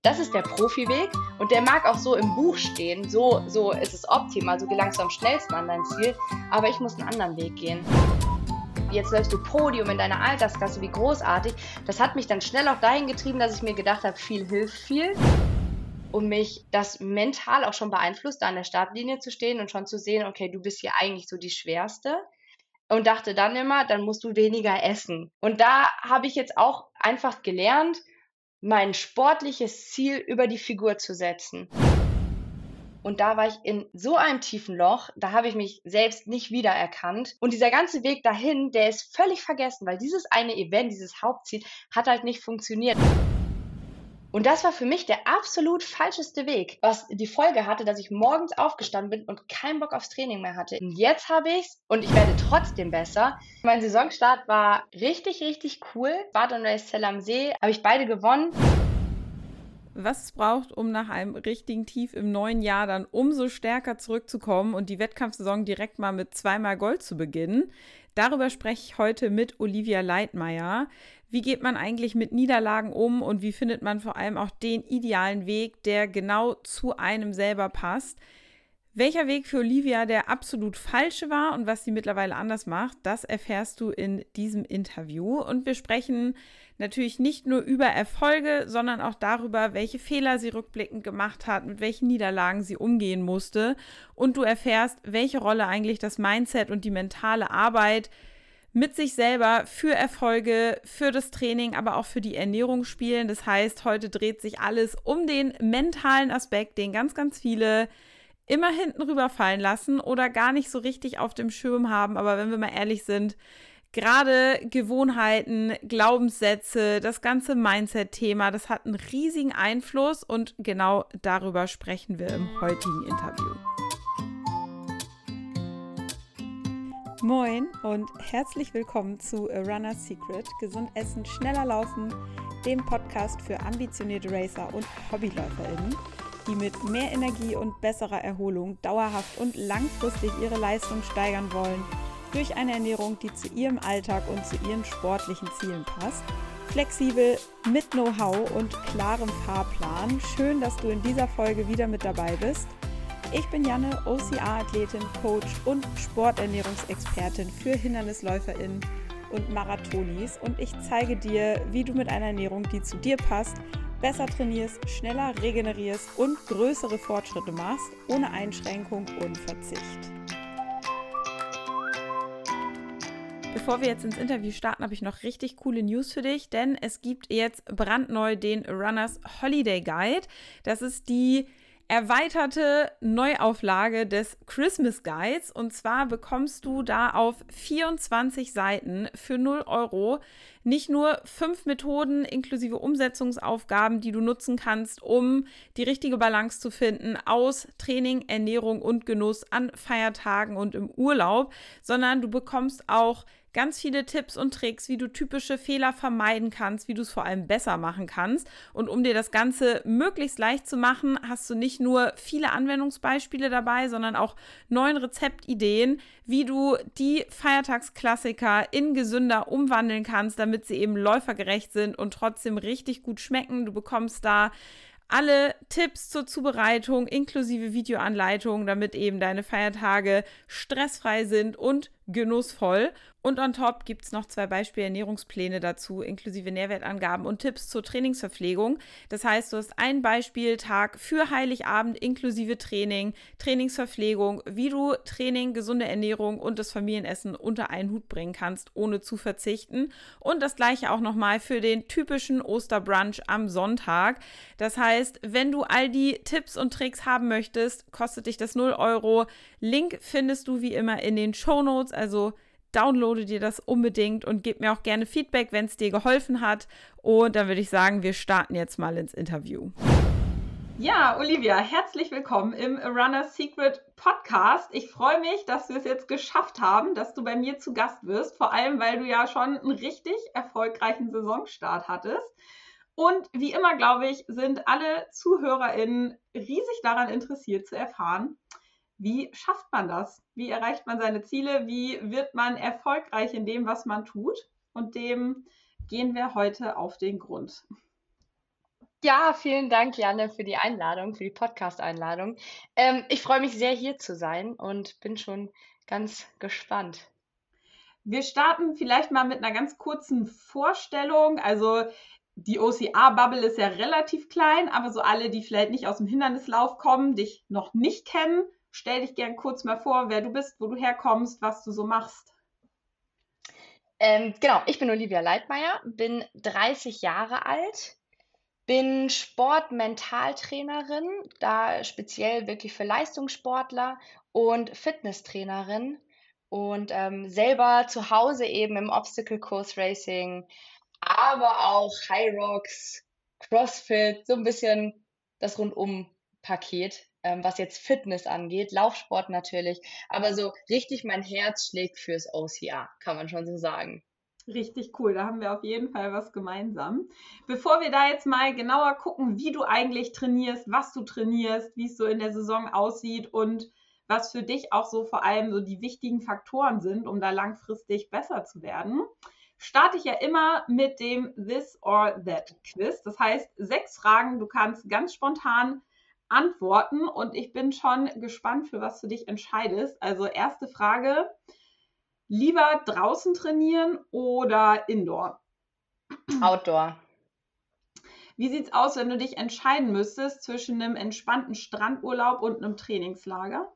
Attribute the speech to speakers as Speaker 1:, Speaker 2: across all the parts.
Speaker 1: Das ist der Profiweg und der mag auch so im Buch stehen. So ist es optimal, so gelangst du am schnellsten an dein Ziel. Aber ich muss einen anderen Weg gehen. Jetzt läufst du Podium in deiner Altersklasse, wie großartig. Das hat mich dann schnell auch dahin getrieben, dass ich mir gedacht habe, viel hilft viel. Und mich das mental auch schon beeinflusst, da an der Startlinie zu stehen und schon zu sehen, okay, du bist hier eigentlich so die Schwerste. Und dachte dann immer, dann musst du weniger essen. Und da habe ich jetzt auch einfach gelernt, mein sportliches Ziel über die Figur zu setzen. Und da war ich in so einem tiefen Loch, da habe ich mich selbst nicht wiedererkannt. Und dieser ganze Weg dahin, der ist völlig vergessen, weil dieses eine Event, dieses Hauptziel, hat halt nicht funktioniert. Und das war für mich der absolut falscheste Weg, was die Folge hatte, dass ich morgens aufgestanden bin und keinen Bock aufs Training mehr hatte. Und jetzt habe ich's und ich werde trotzdem besser. Mein Saisonstart war richtig, richtig cool. Bad und Neuszell am See habe ich beide gewonnen.
Speaker 2: Was es braucht, um nach einem richtigen Tief im neuen Jahr dann umso stärker zurückzukommen und die Wettkampfsaison direkt mal mit 2-mal Gold zu beginnen. Darüber spreche ich heute mit Olivia Leitmayr. Wie geht man eigentlich mit Niederlagen um und wie findet man vor allem auch den idealen Weg, der genau zu einem selber passt? Welcher Weg für Olivia der absolut falsche war und was sie mittlerweile anders macht, das erfährst du in diesem Interview. Und wir sprechen natürlich nicht nur über Erfolge, sondern auch darüber, welche Fehler sie rückblickend gemacht hat, mit welchen Niederlagen sie umgehen musste. Und du erfährst, welche Rolle eigentlich das Mindset und die mentale Arbeit mit sich selber für Erfolge, für das Training, aber auch für die Ernährung spielen. Das heißt, heute dreht sich alles um den mentalen Aspekt, den ganz, ganz viele immer hinten rüberfallen lassen oder gar nicht so richtig auf dem Schirm haben. Aber wenn wir mal ehrlich sind, gerade Gewohnheiten, Glaubenssätze, das ganze Mindset-Thema, das hat einen riesigen Einfluss und genau darüber sprechen wir im heutigen Interview. Moin und herzlich willkommen zu A Runner's Secret, gesund essen, schneller laufen, dem Podcast für ambitionierte Racer und HobbyläuferInnen, die mit mehr Energie und besserer Erholung dauerhaft und langfristig ihre Leistung steigern wollen, durch eine Ernährung, die zu ihrem Alltag und zu ihren sportlichen Zielen passt. Flexibel, mit Know-how und klarem Fahrplan. Schön, dass du in dieser Folge wieder mit dabei bist. Ich bin Janne, OCR-Athletin, Coach und Sporternährungsexpertin für HindernisläuferInnen und Marathonis und ich zeige dir, wie du mit einer Ernährung, die zu dir passt, besser trainierst, schneller regenerierst und größere Fortschritte machst, ohne Einschränkung und Verzicht. Bevor wir jetzt ins Interview starten, habe ich noch richtig coole News für dich, denn es gibt jetzt brandneu den Runners Holiday Guide. Das ist die erweiterte Neuauflage des Christmas Guides und zwar bekommst du da auf 24 Seiten für 0 € nicht nur 5 Methoden inklusive Umsetzungsaufgaben, die du nutzen kannst, um die richtige Balance zu finden aus Training, Ernährung und Genuss an Feiertagen und im Urlaub, sondern du bekommst auch ganz viele Tipps und Tricks, wie du typische Fehler vermeiden kannst, wie du es vor allem besser machen kannst. Und um dir das Ganze möglichst leicht zu machen, hast du nicht nur viele Anwendungsbeispiele dabei, sondern auch 9 Rezeptideen, wie du die Feiertagsklassiker in gesünder umwandeln kannst, damit sie eben läufergerecht sind und trotzdem richtig gut schmecken. Du bekommst da alle Tipps zur Zubereitung inklusive Videoanleitungen, damit eben deine Feiertage stressfrei sind und genussvoll. Und on top gibt es noch 2 Beispiel-Ernährungspläne dazu, inklusive Nährwertangaben und Tipps zur Trainingsverpflegung. Das heißt, du hast einen Beispieltag für Heiligabend inklusive Training, Trainingsverpflegung, wie du Training, gesunde Ernährung und das Familienessen unter einen Hut bringen kannst, ohne zu verzichten. Und das gleiche auch nochmal für den typischen Osterbrunch am Sonntag. Das heißt, wenn du all die Tipps und Tricks haben möchtest, kostet dich das 0 €. Link findest du wie immer in den Shownotes, also downloade dir das unbedingt und gib mir auch gerne Feedback, wenn es dir geholfen hat. Und dann würde ich sagen, wir starten jetzt mal ins Interview. Ja, Olivia, herzlich willkommen im Runner's Secret Podcast. Ich freue mich, dass wir es jetzt geschafft haben, dass du bei mir zu Gast wirst, vor allem, weil du ja schon einen richtig erfolgreichen Saisonstart hattest. Und wie immer, glaube ich, sind alle ZuhörerInnen riesig daran interessiert zu erfahren, wie schafft man das? Wie erreicht man seine Ziele? Wie wird man erfolgreich in dem, was man tut? Und dem gehen wir heute auf den Grund.
Speaker 1: Ja, vielen Dank, Janne, für die Einladung, für die Podcast-Einladung. Ich freue mich sehr, hier zu sein und bin schon ganz gespannt.
Speaker 2: Wir starten vielleicht mal mit einer ganz kurzen Vorstellung. Also die OCR-Bubble ist ja relativ klein, aber so alle, die vielleicht nicht aus dem Hindernislauf kommen, dich noch nicht kennen, stell dich gern kurz mal vor, wer du bist, wo du herkommst, was du so machst.
Speaker 1: Genau, ich bin Olivia Leitmeier, bin 30 Jahre alt, bin Sportmentaltrainerin, da speziell wirklich für Leistungssportler und Fitnesstrainerin und selber zu Hause eben im Obstacle Course Racing, aber auch High Rocks, CrossFit, so ein bisschen das Rundum-Paket, was jetzt Fitness angeht, Laufsport natürlich, aber so richtig mein Herz schlägt fürs OCR, kann man schon so sagen.
Speaker 2: Richtig cool, da haben wir auf jeden Fall was gemeinsam. Bevor wir da jetzt mal genauer gucken, wie du eigentlich trainierst, was du trainierst, wie es so in der Saison aussieht und was für dich auch so vor allem so die wichtigen Faktoren sind, um da langfristig besser zu werden, starte ich ja immer mit dem This or That Quiz. Das heißt, 6 Fragen, du kannst ganz spontan antworten und ich bin schon gespannt, für was du dich entscheidest. Also erste Frage, lieber draußen trainieren oder indoor?
Speaker 1: Outdoor.
Speaker 2: Wie sieht's aus, wenn du dich entscheiden müsstest zwischen einem entspannten Strandurlaub und einem Trainingslager?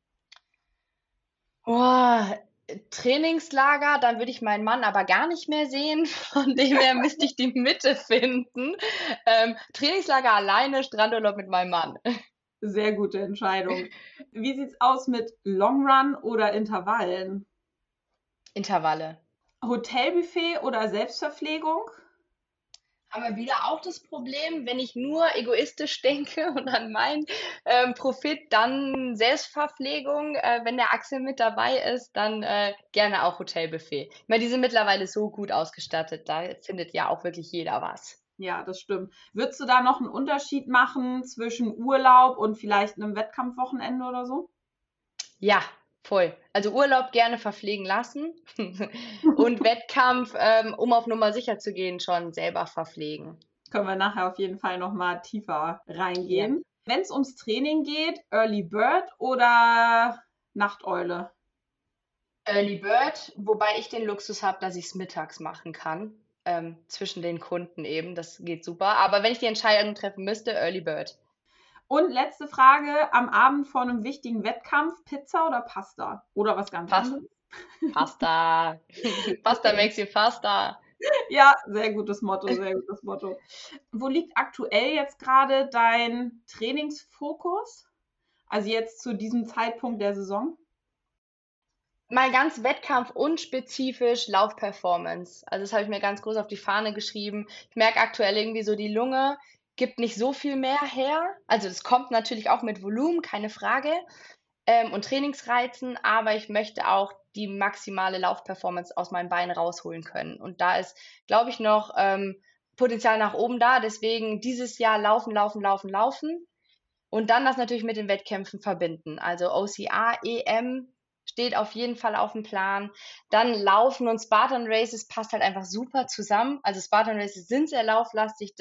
Speaker 1: Boah, Trainingslager, dann würde ich meinen Mann aber gar nicht mehr sehen. Von dem her müsste ich die Mitte finden. Trainingslager alleine, Strandurlaub mit meinem Mann.
Speaker 2: Sehr gute Entscheidung. Wie sieht's aus mit Long Run oder Intervallen?
Speaker 1: Intervalle.
Speaker 2: Hotelbuffet oder Selbstverpflegung?
Speaker 1: Haben wir wieder auch das Problem, wenn ich nur egoistisch denke und an meinen Profit, dann Selbstverpflegung. Wenn der Axel mit dabei ist, dann gerne auch Hotelbuffet. Ich meine, die sind mittlerweile so gut ausgestattet, da findet ja auch wirklich jeder was.
Speaker 2: Ja, das stimmt. Würdest du da noch einen Unterschied machen zwischen Urlaub und vielleicht einem Wettkampfwochenende oder so?
Speaker 1: Ja, voll. Also Urlaub gerne verpflegen lassen und Wettkampf, um auf Nummer sicher zu gehen, schon selber verpflegen.
Speaker 2: Können wir nachher auf jeden Fall noch mal tiefer
Speaker 1: Ja.
Speaker 2: reingehen. Wenn es ums Training geht, Early Bird oder Nachteule?
Speaker 1: Early Bird, wobei ich den Luxus habe, dass ich es mittags machen kann, zwischen den Kunden eben. Das geht super. Aber wenn ich die Entscheidung treffen müsste, Early Bird.
Speaker 2: Und letzte Frage, am Abend vor einem wichtigen Wettkampf, Pizza oder Pasta? Oder was ganz
Speaker 1: Pas
Speaker 2: anderes?
Speaker 1: Pasta. Pasta
Speaker 2: Okay.
Speaker 1: makes you faster.
Speaker 2: Ja, sehr gutes Motto, sehr gutes Motto. Wo liegt aktuell jetzt gerade dein Trainingsfokus? Also jetzt zu diesem Zeitpunkt der Saison?
Speaker 1: Mal ganz Wettkampf unspezifisch Laufperformance. Also das habe ich mir ganz groß auf die Fahne geschrieben. Ich merke aktuell irgendwie so, die Lunge gibt nicht so viel mehr her. Also das kommt natürlich auch mit Volumen, keine Frage, und Trainingsreizen, aber ich möchte auch die maximale Laufperformance aus meinen Beinen rausholen können. Und da ist, glaube ich, noch Potenzial nach oben da. Deswegen dieses Jahr laufen, laufen, laufen, laufen. Und dann das natürlich mit den Wettkämpfen verbinden. Also OCR, EM steht auf jeden Fall auf dem Plan. Dann Laufen und Spartan Races passt halt einfach super zusammen. Also Spartan Races sind sehr lauflastig.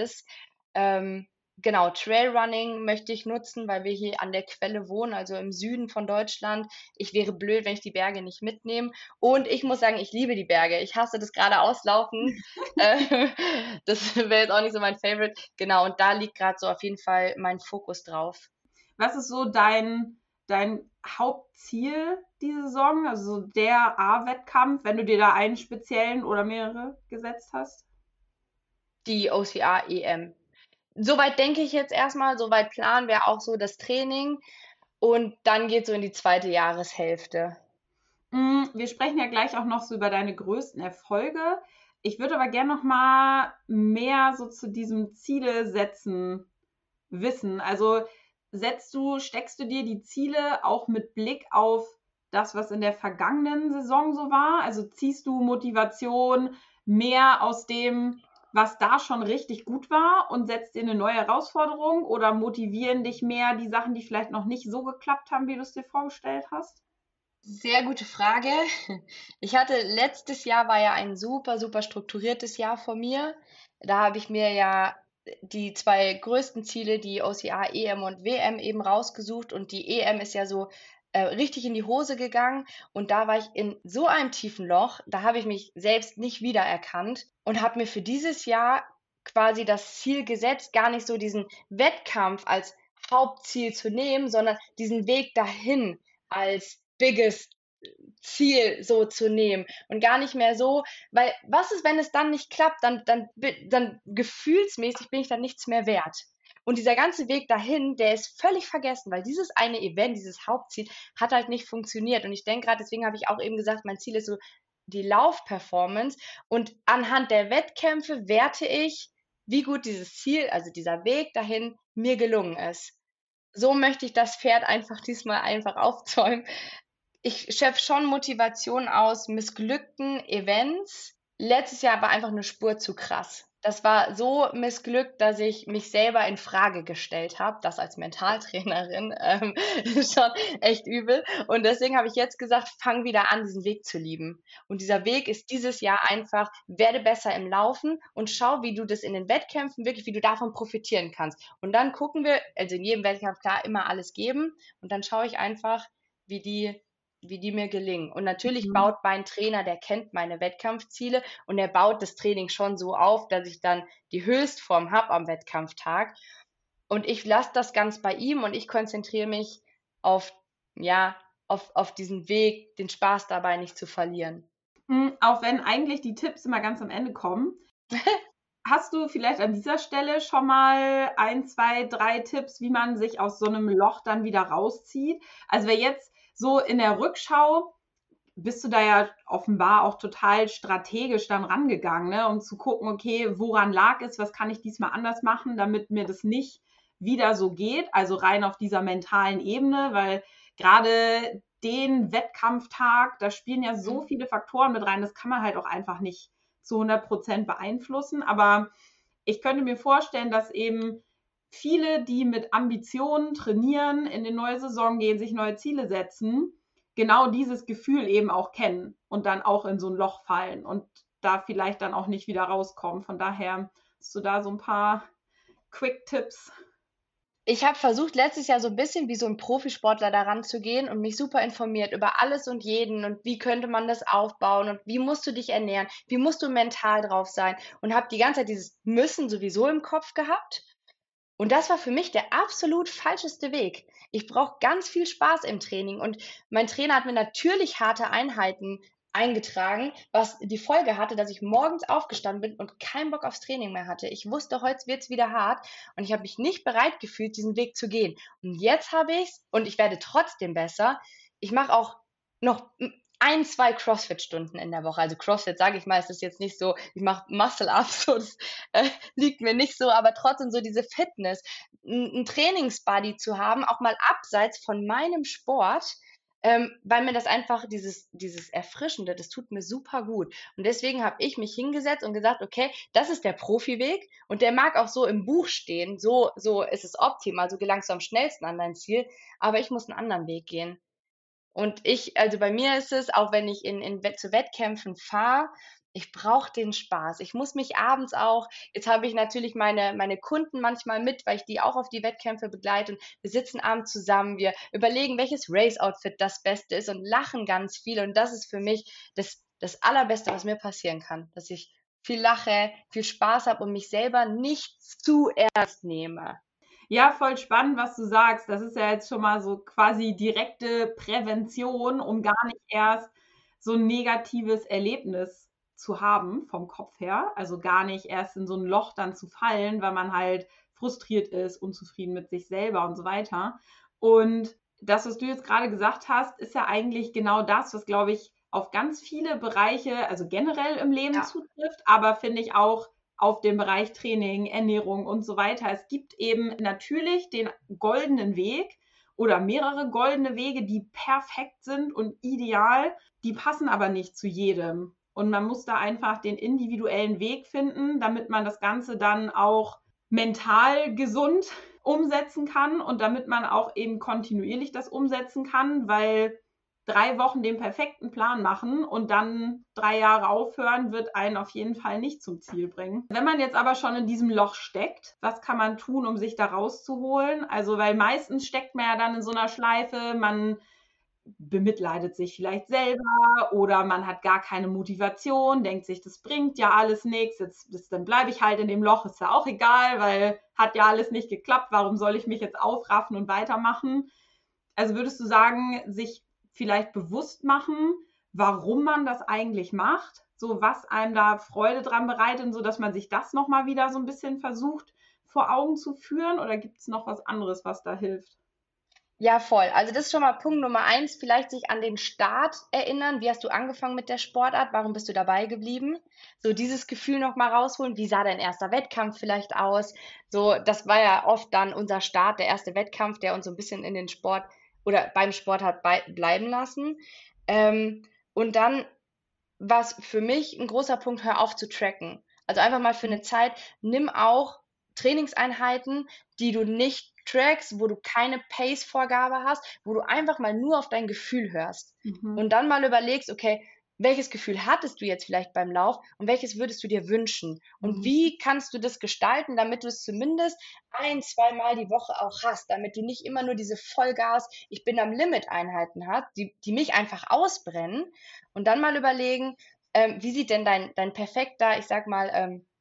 Speaker 1: Genau, Trailrunning möchte ich nutzen, weil wir hier an der Quelle wohnen, also im Süden von Deutschland. Ich wäre blöd, wenn ich die Berge nicht mitnehme. Und ich muss sagen, ich liebe die Berge. Ich hasse das geradeauslaufen. Äh, Das wäre jetzt auch nicht so mein Favorite. Genau, und da liegt gerade so auf jeden Fall mein Fokus drauf.
Speaker 2: Was ist so dein Hauptziel diese Saison? Also so der A-Wettkampf, wenn du dir da einen speziellen oder mehrere gesetzt hast?
Speaker 1: Die OCR-EM. Soweit denke ich jetzt erstmal, soweit Plan wäre auch so das Training und dann geht so in die zweite Jahreshälfte.
Speaker 2: Wir sprechen ja gleich auch noch so über deine größten Erfolge. Ich würde aber gerne noch mal mehr so zu diesem Ziele setzen wissen. Also steckst du dir die Ziele auch mit Blick auf das, was in der vergangenen Saison so war? Also ziehst du Motivation mehr aus dem, was da schon richtig gut war und setzt dir eine neue Herausforderung oder motivieren dich mehr die Sachen, die vielleicht noch nicht so geklappt haben, wie du es dir vorgestellt hast?
Speaker 1: Sehr gute Frage. Ich hatte letztes Jahr war ja ein super, super strukturiertes Jahr vor mir. Da habe ich mir ja die 2 größten Ziele, die OCR, EM und WM eben rausgesucht und die EM ist ja so, richtig in die Hose gegangen und da war ich in so einem tiefen Loch, da habe ich mich selbst nicht wiedererkannt und habe mir für dieses Jahr quasi das Ziel gesetzt, gar nicht so diesen Wettkampf als Hauptziel zu nehmen, sondern diesen Weg dahin als biggest Ziel so zu nehmen und gar nicht mehr so, weil was ist, wenn es dann nicht klappt, dann gefühlsmäßig bin ich dann nichts mehr wert. Und dieser ganze Weg dahin, der ist völlig vergessen, weil dieses eine Event, dieses Hauptziel hat halt nicht funktioniert. Und ich denke gerade, deswegen habe ich auch eben gesagt, mein Ziel ist so die Laufperformance. Und anhand der Wettkämpfe werte ich, wie gut dieses Ziel, also dieser Weg dahin, mir gelungen ist. So möchte ich das Pferd einfach diesmal einfach aufzäumen. Ich schöpfe schon Motivation aus missglückten Events. Letztes Jahr war einfach eine Spur zu krass. Das war so missglückt, dass ich mich selber in Frage gestellt habe. Das als Mentaltrainerin, ist schon echt übel. Und deswegen habe ich jetzt gesagt, fang wieder an, diesen Weg zu lieben. Und dieser Weg ist dieses Jahr einfach, werde besser im Laufen und schau, wie du das in den Wettkämpfen wirklich, wie du davon profitieren kannst. Und dann gucken wir, also in jedem Wettkampf klar immer alles geben. Und dann schaue ich einfach, wie die mir gelingen. Und natürlich
Speaker 2: Mhm.
Speaker 1: baut mein Trainer, der kennt meine Wettkampfziele und er baut das Training schon so auf, dass ich dann die Höchstform habe am Wettkampftag. Und ich lasse das ganz bei ihm und ich konzentriere mich auf, ja, auf diesen Weg, den Spaß dabei nicht zu verlieren.
Speaker 2: Auch wenn eigentlich die Tipps immer ganz am Ende kommen. Hast du vielleicht an dieser Stelle schon mal 1, 2, 3 Tipps, wie man sich aus so einem Loch dann wieder rauszieht? Also wer jetzt so in der Rückschau, bist du da ja offenbar auch total strategisch dann rangegangen, ne? Um zu gucken, okay, woran lag es, was kann ich diesmal anders machen, damit mir das nicht wieder so geht, also rein auf dieser mentalen Ebene, weil gerade den Wettkampftag, da spielen ja so
Speaker 1: Mhm.
Speaker 2: viele Faktoren mit rein, das kann man halt auch einfach nicht zu 100% beeinflussen. Aber ich könnte mir vorstellen, dass eben viele, die mit Ambitionen trainieren, in die neue Saison gehen, sich neue Ziele setzen, genau dieses Gefühl eben auch kennen und dann auch in so ein Loch fallen und da vielleicht dann auch nicht wieder rauskommen. Von daher hast du da so ein paar Quick-Tipps.
Speaker 1: Ich habe versucht, letztes Jahr so ein bisschen wie so ein Profisportler daran zu gehen und mich super informiert über alles und jeden und wie könnte man das aufbauen und wie musst du dich ernähren, wie musst du mental drauf sein und habe die ganze Zeit dieses Müssen sowieso im Kopf gehabt. Und das war für mich der absolut falscheste Weg. Ich brauche ganz viel Spaß im Training und mein Trainer hat mir natürlich harte Einheiten eingetragen, was die Folge hatte, dass ich morgens aufgestanden bin und keinen Bock aufs Training mehr hatte. Ich wusste, heute wird's wieder hart und ich habe mich nicht bereit gefühlt, diesen Weg zu gehen. Und jetzt habe ich's und ich werde trotzdem besser. Ich mache auch noch 1, 2 CrossFit-Stunden in der Woche. Also CrossFit, sage ich mal, ist das jetzt nicht so, ich mache Muscle-Ups, so, das liegt mir nicht so, aber trotzdem so diese Fitness, 'n Trainingsbuddy zu haben, auch mal abseits von meinem Sport, weil mir das einfach dieses Erfrischende, das tut mir super gut. Und deswegen habe ich mich hingesetzt und gesagt: „Okay, das ist der Profiweg und der mag auch so im Buch stehen, so ist es optimal, so gelangst du am schnellsten an dein Ziel, aber ich muss einen anderen Weg gehen.“ Und also bei mir ist es, auch wenn ich in zu Wettkämpfen fahre, ich brauche den Spaß. Ich muss mich abends auch, jetzt habe ich natürlich meine Kunden manchmal mit, weil ich die auch auf die Wettkämpfe begleite und wir sitzen abends zusammen, wir überlegen, welches Race-Outfit das Beste ist und lachen ganz viel und das ist für mich das Allerbeste, was mir passieren kann, dass ich viel lache, viel Spaß habe und mich selber nicht zu ernst nehme.
Speaker 2: Ja, voll spannend, was du sagst. Das ist ja jetzt schon mal so quasi direkte Prävention, um gar nicht erst so ein negatives Erlebnis zu haben vom Kopf her. Also gar nicht erst in so ein Loch dann zu fallen, weil man halt frustriert ist, unzufrieden mit sich selber und so weiter. Und das, was du jetzt gerade gesagt hast, ist ja eigentlich genau das, was, glaube ich, auf ganz viele Bereiche, also generell im Leben
Speaker 1: Ja,
Speaker 2: zutrifft, aber finde ich auch auf dem Bereich Training, Ernährung und so weiter. Es gibt eben natürlich den goldenen Weg oder mehrere goldene Wege, die perfekt sind und ideal, die passen aber nicht zu jedem. Und man muss da einfach den individuellen Weg finden, damit man das Ganze dann auch mental gesund umsetzen kann und damit man auch eben kontinuierlich das umsetzen kann, weil
Speaker 3: 3 Wochen den perfekten Plan machen und dann 3 Jahre aufhören, wird einen auf jeden Fall nicht zum Ziel bringen. Wenn man jetzt aber schon in diesem Loch steckt, was kann man tun, um sich da rauszuholen? Also, weil meistens steckt man ja dann in so einer Schleife, man bemitleidet sich vielleicht selber oder man hat gar keine Motivation, denkt sich, das bringt ja alles nichts, dann bleibe ich halt in dem Loch, ist ja auch egal, weil hat ja alles nicht geklappt, warum soll ich mich jetzt aufraffen und weitermachen? Also würdest du sagen, sich vielleicht bewusst machen, warum man das eigentlich macht, so was einem da Freude dran bereitet, so dass man sich das nochmal wieder so ein bisschen versucht vor Augen zu führen, oder gibt es noch was anderes, was da hilft?
Speaker 1: Ja, voll. Also das ist schon mal Punkt Nummer eins, vielleicht sich an den Start erinnern. Wie hast du angefangen mit der Sportart? Warum bist du dabei geblieben? So dieses Gefühl noch mal rausholen. Wie sah dein erster Wettkampf vielleicht aus? So, das war ja oft dann unser Start, der erste Wettkampf, der uns so ein bisschen in den Sport oder beim Sport hat bleiben lassen. Und dann, was für mich ein großer Punkt, hör auf zu tracken. Also einfach mal für eine Zeit, nimm auch Trainingseinheiten, die du nicht trackst, wo du keine Pace-Vorgabe hast, wo du einfach mal nur auf dein Gefühl hörst.
Speaker 3: Mhm.
Speaker 1: Und dann mal überlegst, okay, welches Gefühl hattest du jetzt vielleicht beim Lauf und welches würdest du dir wünschen? Und
Speaker 3: Mhm.
Speaker 1: wie kannst du das gestalten, damit du es zumindest ein, zweimal die Woche auch hast, damit du nicht immer nur diese Vollgas, ich bin am Limit Einheiten hast, die mich einfach ausbrennen. Und dann mal überlegen, wie sieht denn dein perfekter, ich sag mal,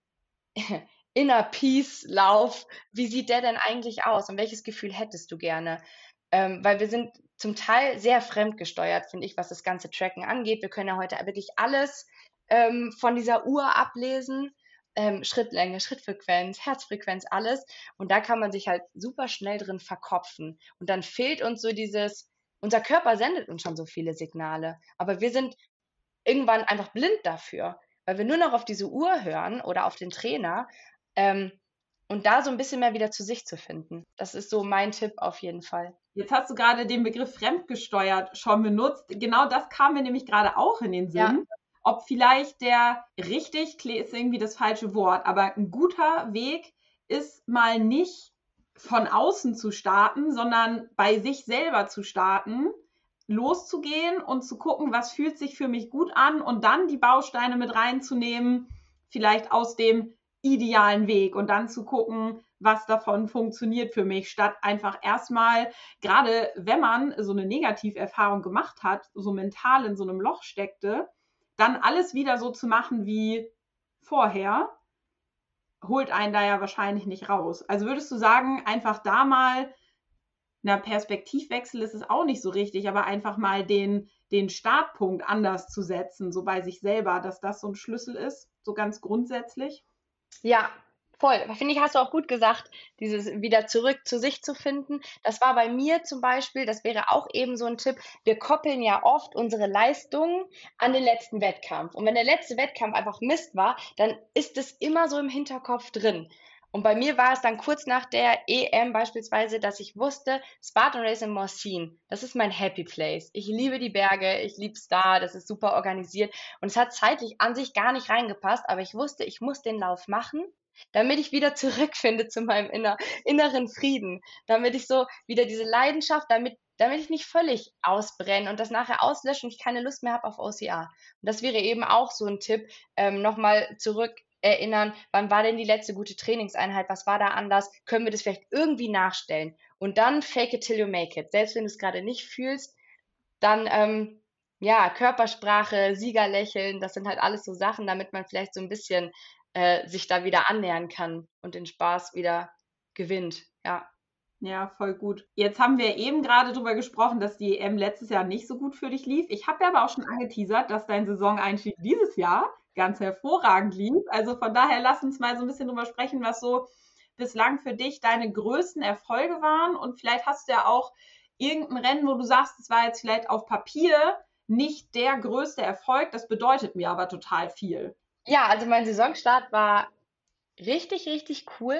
Speaker 1: Inner Peace Lauf, wie sieht der denn eigentlich aus und welches Gefühl hättest du gerne? Weil wir sind zum Teil sehr fremdgesteuert, finde ich, was das ganze Tracken angeht. Wir können ja heute wirklich alles von dieser Uhr ablesen. Schrittlänge, Schrittfrequenz, Herzfrequenz, alles. Und da kann man sich halt super schnell drin verkopfen. Und dann fehlt uns so unser Körper sendet uns schon so viele Signale, aber wir sind irgendwann einfach blind dafür, weil wir nur noch auf diese Uhr hören oder auf den Trainer. Ähm, und da so ein bisschen mehr wieder zu sich zu finden. Das ist so mein Tipp auf jeden Fall.
Speaker 3: Jetzt hast du gerade den Begriff fremdgesteuert schon benutzt. Genau das kam mir nämlich gerade auch in den
Speaker 1: Ja,
Speaker 3: Sinn. Ob vielleicht der richtig, ist irgendwie das falsche Wort, aber ein guter Weg ist mal nicht von außen zu starten, sondern bei sich selber zu starten, loszugehen und zu gucken, was fühlt sich für mich gut an und dann die Bausteine mit reinzunehmen, vielleicht aus dem idealen Weg und dann zu gucken, was davon funktioniert für mich, statt einfach erstmal, gerade wenn man so eine Negativerfahrung gemacht hat, so mental in so einem Loch steckte, dann alles wieder so zu machen wie vorher, holt einen da ja wahrscheinlich nicht raus. Also würdest du sagen, einfach da mal, na, Perspektivwechsel ist es auch nicht so richtig, aber einfach mal den Startpunkt anders zu setzen, so bei sich selber, dass das so ein Schlüssel ist, so ganz grundsätzlich?
Speaker 1: ja, voll. Finde ich, hast du auch gut gesagt, dieses wieder zurück zu sich zu finden. Das war bei mir zum Beispiel, das wäre auch eben so ein Tipp. Wir koppeln ja oft unsere Leistungen an den letzten Wettkampf. Und wenn der letzte Wettkampf einfach Mist war, dann ist es immer so im Hinterkopf drin. Und bei mir war es dann kurz nach der EM beispielsweise, dass ich wusste, Spartan Race in Morsin, das ist mein Happy Place. Ich liebe die Berge, ich liebe es da, das ist super organisiert. Und es hat zeitlich an sich gar nicht reingepasst, aber ich wusste, ich muss den Lauf machen, damit ich wieder zurückfinde zu meinem inneren Frieden, damit ich so wieder diese Leidenschaft, damit ich nicht völlig ausbrenne und das nachher auslösche und ich keine Lust mehr habe auf OCR. Und das wäre eben auch so ein Tipp, nochmal zurück erinnern, wann war denn die letzte gute Trainingseinheit, was war da anders, können wir das vielleicht irgendwie nachstellen und dann fake it till you make it. Selbst wenn du es gerade nicht fühlst, dann ja, Körpersprache, Siegerlächeln, das sind halt alles so Sachen, damit man vielleicht so ein bisschen sich da wieder annähern kann und den Spaß wieder gewinnt. Ja.
Speaker 3: Ja, voll gut. Jetzt haben wir eben gerade drüber gesprochen, dass die EM letztes Jahr nicht so gut für dich lief. Ich habe ja aber auch schon angeteasert, dass dein Saisoneinstieg dieses Jahr ganz hervorragend lief. Also von daher lass uns mal so ein bisschen drüber sprechen, was so bislang für dich deine größten Erfolge waren. Und vielleicht hast du ja auch irgendein Rennen, wo du sagst, es war jetzt vielleicht auf Papier nicht der größte Erfolg. Das bedeutet mir aber total viel.
Speaker 1: Ja, also mein Saisonstart war richtig, richtig cool.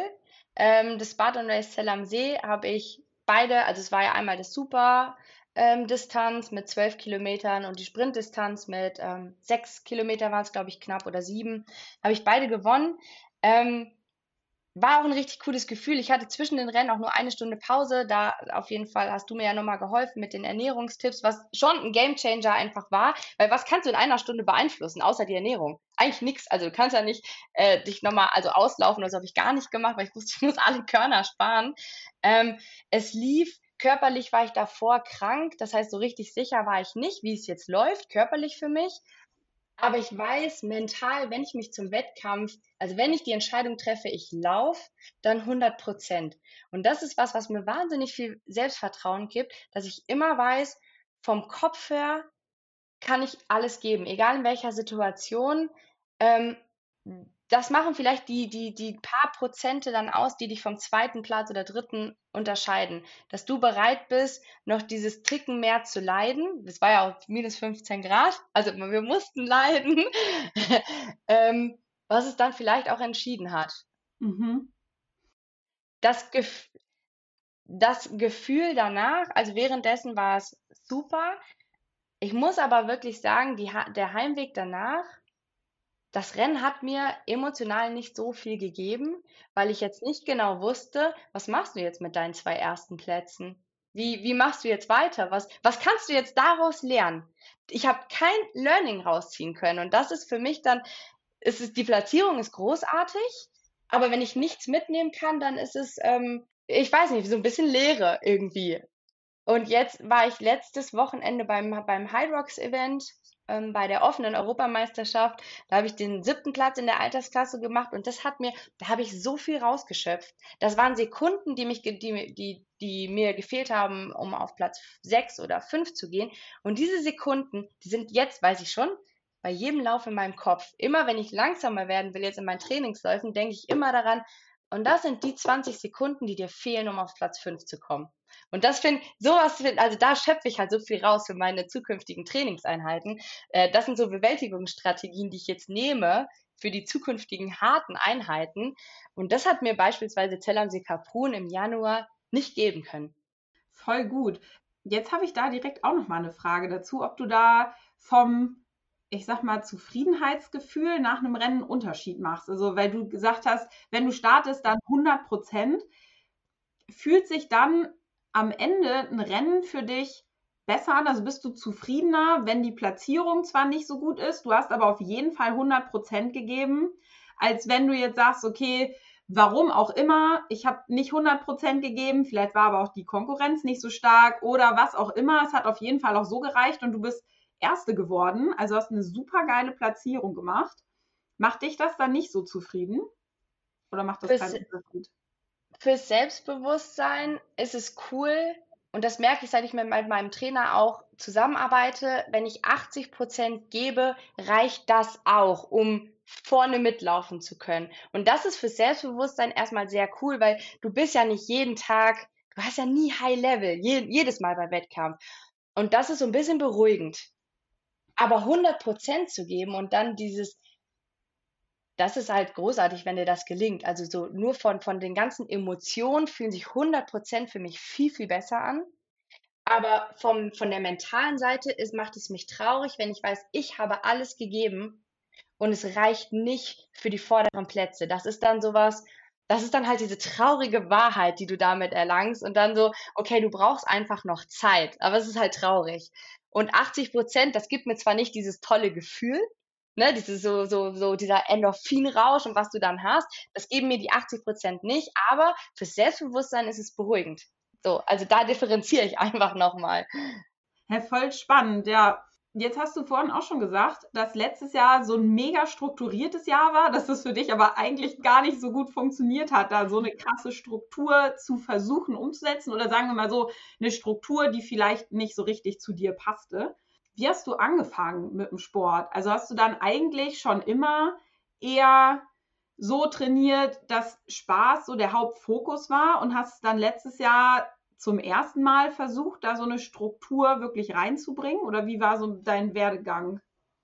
Speaker 1: Das Spartan Race Zell am See habe ich beide, also es war ja einmal das Super Distanz mit 12 Kilometern und die Sprintdistanz mit 6 Kilometer waren es, glaube ich, knapp oder 7, habe ich beide gewonnen. Ähm, war auch ein richtig cooles Gefühl. Ich hatte zwischen den Rennen auch nur eine Stunde Pause. Da auf jeden Fall hast du mir ja nochmal geholfen mit den Ernährungstipps, was schon ein Gamechanger einfach war. Weil was kannst du in einer Stunde beeinflussen, außer die Ernährung? Eigentlich nichts. Also du kannst ja nicht dich nochmal also auslaufen, das habe ich gar nicht gemacht, weil ich wusste, ich muss alle Körner sparen. Ähm, Es lief. Körperlich war ich davor krank, das heißt, so richtig sicher war ich nicht, wie es jetzt läuft, körperlich für mich. Aber ich weiß mental, wenn ich mich zum Wettkampf, also wenn ich die Entscheidung treffe, ich laufe, dann 100%. Und das ist was, was mir wahnsinnig viel Selbstvertrauen gibt, dass ich immer weiß, vom Kopf her kann ich alles geben, egal in welcher Situation. Ähm, Das machen vielleicht die paar Prozente dann aus, die dich vom zweiten Platz oder dritten unterscheiden. Dass du bereit bist, noch dieses Ticken mehr zu leiden. Das war ja auch minus 15 Grad, also wir mussten leiden. Was es dann vielleicht auch entschieden hat.
Speaker 3: Mhm.
Speaker 1: Das, Gef Das Gefühl danach, also währenddessen war es super. Ich muss aber wirklich sagen, der Heimweg danach, das Rennen hat mir emotional nicht so viel gegeben, weil ich jetzt nicht genau wusste, was machst du jetzt mit deinen 2 ersten Plätzen? Wie machst du jetzt weiter? Was kannst du jetzt daraus lernen? Ich habe kein Learning rausziehen können und das ist für mich dann, die Platzierung ist großartig, aber wenn ich nichts mitnehmen kann, dann ist es, ich weiß nicht, so ein bisschen Leere irgendwie. Und jetzt war ich letztes Wochenende beim Hydrox Event, bei der offenen Europameisterschaft. Da habe ich den 7. Platz in der Altersklasse gemacht und da habe ich so viel rausgeschöpft. Das waren Sekunden, die mir gefehlt haben, um auf Platz 6 oder 5 zu gehen. Und diese Sekunden, die sind jetzt, weiß ich schon, bei jedem Lauf in meinem Kopf. Immer wenn ich langsamer werden will, jetzt in meinen Trainingsläufen, denke ich immer daran, und das sind die 20 Sekunden, die dir fehlen, um auf Platz 5 zu kommen. Und also da schöpfe ich halt so viel raus für meine zukünftigen Trainingseinheiten. Das sind so Bewältigungsstrategien, die ich jetzt nehme für die zukünftigen harten Einheiten. Und das hat mir beispielsweise Zell Kaprun im Januar nicht geben können.
Speaker 3: Voll gut. Jetzt habe ich da direkt auch noch mal eine Frage dazu, ob du da vom, ich sag mal, Zufriedenheitsgefühl nach einem Rennen 'n Unterschied machst. Also, weil du gesagt hast, wenn du startest, dann 100%. Fühlt sich dann am Ende ein Rennen für dich besser an? Also, bist du zufriedener, wenn die Platzierung zwar nicht so gut ist, du hast aber auf jeden Fall 100% gegeben, als wenn du jetzt sagst: „Okay, warum auch immer, ich habe nicht 100% gegeben, vielleicht war aber auch die Konkurrenz nicht so stark oder was auch immer. Es hat auf jeden Fall auch so gereicht und du bist Erste geworden, also hast eine super geile Platzierung gemacht. Macht dich das dann nicht so zufrieden oder macht das
Speaker 1: Fürs
Speaker 3: keinen Unterschied?
Speaker 1: Fürs Selbstbewusstsein ist es cool und das merke ich, seit ich mit meinem Trainer auch zusammenarbeite. Wenn ich 80% gebe, reicht das auch, um vorne mitlaufen zu können. Und das ist fürs Selbstbewusstsein erstmal sehr cool, weil du bist ja nicht jeden Tag, du hast ja nie High Level, jedes Mal bei Wettkampf. Und das ist so ein bisschen beruhigend. Aber 100% zu geben und dann das ist halt großartig, wenn dir das gelingt. Also so nur von den ganzen Emotionen fühlen sich 100% für mich viel, viel besser an. Aber von der mentalen Seite macht es mich traurig, wenn ich weiß, ich habe alles gegeben und es reicht nicht für die vorderen Plätze. Das ist dann halt diese traurige Wahrheit, die du damit erlangst und dann so, okay, du brauchst einfach noch Zeit, aber es ist halt traurig. Und 80%, das gibt mir zwar nicht dieses tolle Gefühl, ne, dieser Endorphinrausch und was du dann hast, das geben mir die 80% nicht, aber fürs Selbstbewusstsein ist es beruhigend. So, also da differenziere ich einfach nochmal.
Speaker 3: Hä, voll spannend, ja. Jetzt hast du vorhin auch schon gesagt, dass letztes Jahr so ein mega strukturiertes Jahr war, dass das für dich aber eigentlich gar nicht so gut funktioniert hat, da so eine krasse Struktur zu versuchen umzusetzen oder sagen wir mal so, eine Struktur, die vielleicht nicht so richtig zu dir passte. Wie hast du angefangen mit dem Sport? Also, hast du dann eigentlich schon immer eher so trainiert, dass Spaß so der Hauptfokus war und hast dann letztes Jahr zum ersten Mal versucht, da so eine Struktur wirklich reinzubringen? Oder wie war so dein Werdegang?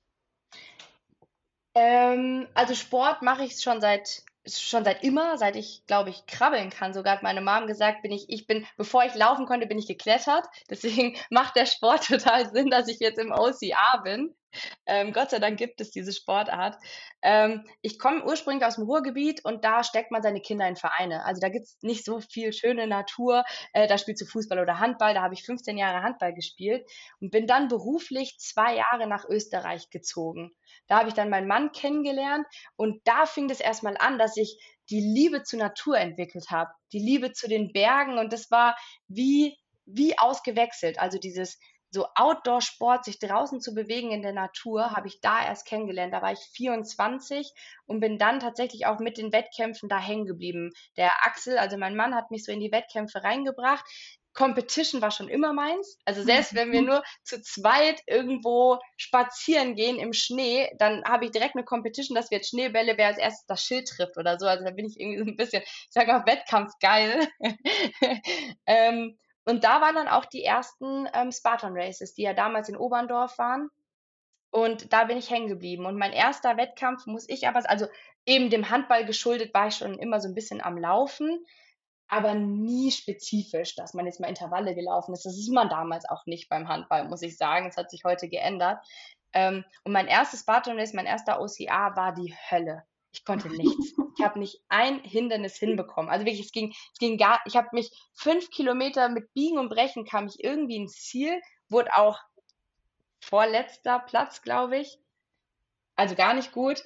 Speaker 1: Also Sport mache ich schon seit immer, seit ich, glaube ich, krabbeln kann. Sogar hat meine Mom gesagt, bevor ich laufen konnte, bin ich geklettert. Deswegen macht der Sport total Sinn, dass ich jetzt im OCR bin. Gott sei Dank gibt es diese Sportart. Ich komme ursprünglich aus dem Ruhrgebiet und da steckt man seine Kinder in Vereine. Also da gibt's nicht so viel schöne Natur. Da spielst du Fußball oder Handball. Da habe ich 15 Jahre Handball gespielt und bin dann beruflich 2 Jahre nach Österreich gezogen. Da habe ich dann meinen Mann kennengelernt und da fing das erstmal an, dass ich die Liebe zur Natur entwickelt habe, die Liebe zu den Bergen und das war wie ausgewechselt. Also dieses so Outdoor-Sport, sich draußen zu bewegen in der Natur, habe ich da erst kennengelernt. Da war ich 24 und bin dann tatsächlich auch mit den Wettkämpfen da hängen geblieben. Der Axel, also mein Mann, hat mich so in die Wettkämpfe reingebracht. Competition war schon immer meins. Also selbst wenn wir nur zu zweit irgendwo spazieren gehen im Schnee, dann habe ich direkt eine Competition, dass wir jetzt Schneebälle, wer als erstes das Schild trifft oder so. Also da bin ich irgendwie so ein bisschen, ich sag mal, Wettkampfgeil. Und da waren dann auch die ersten Spartan Races, die ja damals in Oberndorf waren. Und da bin ich hängen geblieben. Und mein erster Wettkampf muss ich aber, also eben dem Handball geschuldet, war ich schon immer so ein bisschen am Laufen, aber nie spezifisch, dass man jetzt mal Intervalle gelaufen ist. Das ist man damals auch nicht beim Handball, muss ich sagen. Das hat sich heute geändert. Und mein erstes Spartan Race, mein erster OCA war die Hölle. Ich konnte nichts. Ich habe nicht ein Hindernis hinbekommen. Also wirklich, es ging gar, ich habe mich 5 Kilometer mit Biegen und Brechen kam ich irgendwie ins Ziel, wurde auch vorletzter Platz, glaube ich. Also gar nicht gut.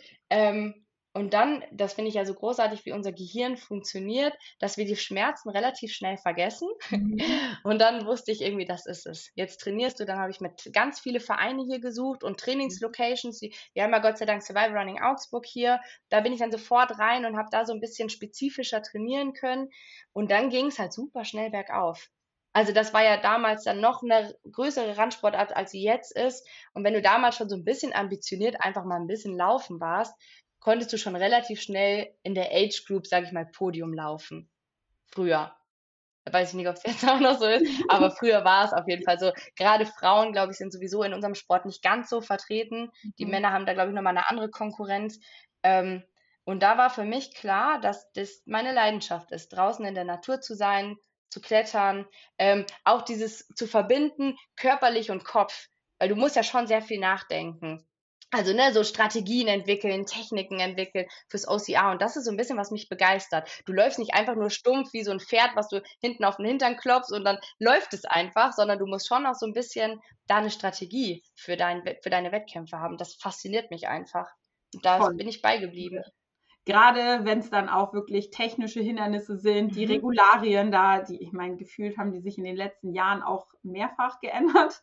Speaker 1: Und dann, das finde ich ja so großartig, wie unser Gehirn funktioniert, dass wir die Schmerzen relativ schnell vergessen. Und dann wusste ich irgendwie, das ist es. Jetzt trainierst du, dann habe ich mit ganz viele Vereine hier gesucht und Trainingslocations. Wir haben ja Gott sei Dank Survival Running Augsburg hier. Da bin ich dann sofort rein und habe da so ein bisschen spezifischer trainieren können. Und dann ging es halt super schnell bergauf. Also das war ja damals dann noch eine größere Randsportart, als sie jetzt ist. Und wenn du damals schon so ein bisschen ambitioniert einfach mal ein bisschen laufen warst, konntest du schon relativ schnell in der Age Group, sage ich mal, Podium laufen. Früher. Da weiß ich nicht, ob es jetzt auch noch so ist, aber früher war es auf jeden Fall so. Gerade Frauen, glaube ich, sind sowieso in unserem Sport nicht ganz so vertreten. Die Männer haben da, glaube ich, nochmal eine andere Konkurrenz. Ähm, und da war für mich klar, dass das meine Leidenschaft ist, draußen in der Natur zu sein, zu klettern, auch dieses zu verbinden, körperlich und Kopf, weil du musst ja schon sehr viel nachdenken. Also, ne, so Strategien entwickeln, Techniken entwickeln fürs OCR. Und das ist so ein bisschen, was mich begeistert. Du läufst nicht einfach nur stumpf wie so ein Pferd, was du hinten auf den Hintern klopfst und dann läuft es einfach, sondern du musst schon auch so ein bisschen da eine Strategie für deine Wettkämpfe haben. Das fasziniert mich einfach. Und da
Speaker 3: Voll.
Speaker 1: bin ich bei geblieben.
Speaker 3: Gerade wenn es dann auch wirklich technische Hindernisse sind, die
Speaker 1: Mhm.
Speaker 3: Regularien da, die, ich meine, gefühlt haben die sich in den letzten Jahren auch mehrfach geändert.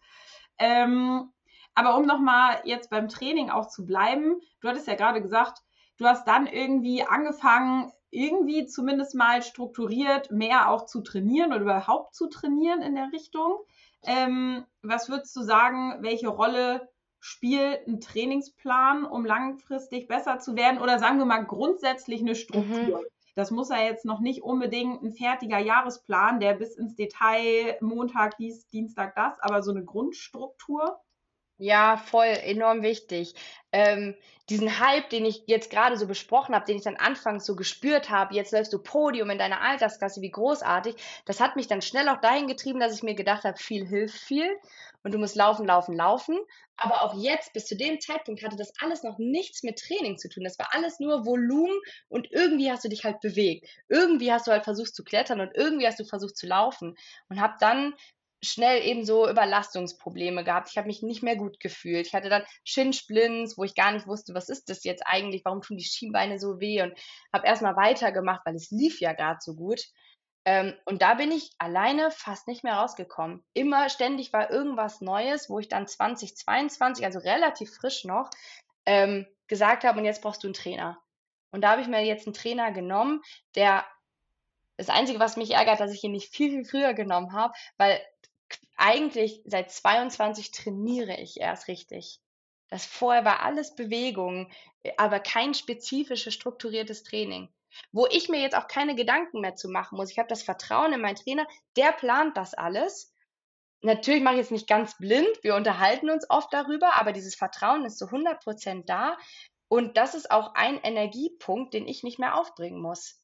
Speaker 3: Aber um nochmal jetzt beim Training auch zu bleiben, du hattest ja gerade gesagt, du hast dann irgendwie angefangen, irgendwie zumindest mal strukturiert mehr auch zu trainieren oder überhaupt zu trainieren in der Richtung. Was würdest du sagen, welche Rolle spielt ein Trainingsplan, um langfristig besser zu werden? Oder sagen wir mal grundsätzlich eine
Speaker 1: Mhm.
Speaker 3: Struktur? Das muss ja jetzt noch nicht unbedingt ein fertiger Jahresplan, der bis ins Detail Montag dies, Dienstag das, aber so eine Grundstruktur.
Speaker 1: Ja, voll, enorm wichtig. Diesen Hype, den ich jetzt gerade so besprochen habe, den ich dann anfangs so gespürt habe, jetzt läufst du Podium in deiner Altersklasse, wie großartig, das hat mich dann schnell auch dahin getrieben, dass ich mir gedacht habe, viel hilft viel und du musst laufen, laufen, laufen. Aber auch jetzt, bis zu dem Zeitpunkt, hatte das alles noch nichts mit Training zu tun. Das war alles nur Volumen und irgendwie hast du dich halt bewegt. Irgendwie hast du halt versucht zu klettern und irgendwie hast du versucht zu laufen und habe dann schnell eben so Überlastungsprobleme gehabt. Ich habe mich nicht mehr gut gefühlt. Ich hatte dann Shinsplints, wo ich gar nicht wusste, was ist das jetzt eigentlich? Warum tun die Schienbeine so weh? Und habe erstmal weitergemacht, weil es lief ja gerade so gut. Und da bin ich alleine fast nicht mehr rausgekommen. Immer ständig war irgendwas Neues, wo ich dann 2022, also relativ frisch noch, gesagt habe, und jetzt brauchst du einen Trainer. Und da habe ich mir jetzt einen Trainer genommen, der das Einzige, was mich ärgert, dass ich ihn nicht viel, viel früher genommen habe, weil eigentlich seit 22 trainiere ich erst richtig. Das vorher war alles Bewegung, aber kein spezifisches, strukturiertes Training. Wo ich mir jetzt auch keine Gedanken mehr zu machen muss. Ich habe das Vertrauen in meinen Trainer, der plant das alles. Natürlich mache ich jetzt nicht ganz blind, wir unterhalten uns oft darüber, aber dieses Vertrauen ist zu 100% da. Und das ist auch ein Energiepunkt, den ich nicht mehr aufbringen muss.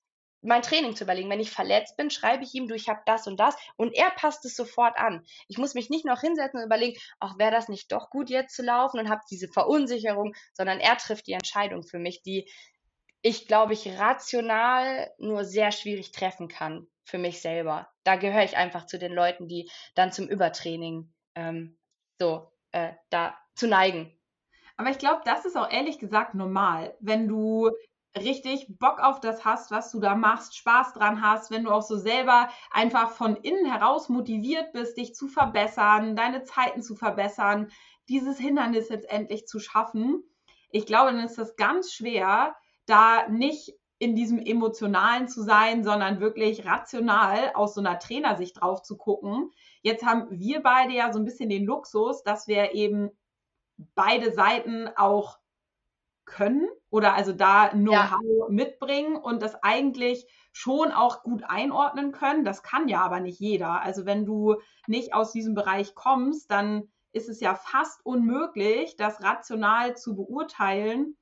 Speaker 1: mein Training zu überlegen. Wenn ich verletzt bin, schreibe ich ihm, du, ich habe das und das und er passt es sofort an. Ich muss mich nicht noch hinsetzen und überlegen, ach, wäre das nicht doch gut jetzt zu laufen und habe diese Verunsicherung, sondern er trifft die Entscheidung für mich, die ich, glaube ich, rational nur sehr schwierig treffen kann für mich selber. Da gehöre ich einfach zu den Leuten, die dann zum Übertraining da zu neigen.
Speaker 3: Aber ich glaube, das ist auch ehrlich gesagt normal, wenn du richtig Bock auf das hast, was du da machst, Spaß dran hast, wenn du auch so selber einfach von innen heraus motiviert bist, dich zu verbessern, deine Zeiten zu verbessern, dieses Hindernis jetzt endlich zu schaffen. Ich glaube, dann ist das ganz schwer, da nicht in diesem Emotionalen zu sein, sondern wirklich rational aus so einer Trainersicht drauf zu gucken. Jetzt haben wir beide ja so ein bisschen den Luxus, dass wir eben beide Seiten auch können oder also da Know-how mitbringen und das eigentlich schon auch gut einordnen können. Das kann ja aber nicht jeder. Also wenn du nicht aus diesem Bereich kommst, dann ist es ja fast unmöglich, das rational zu beurteilen.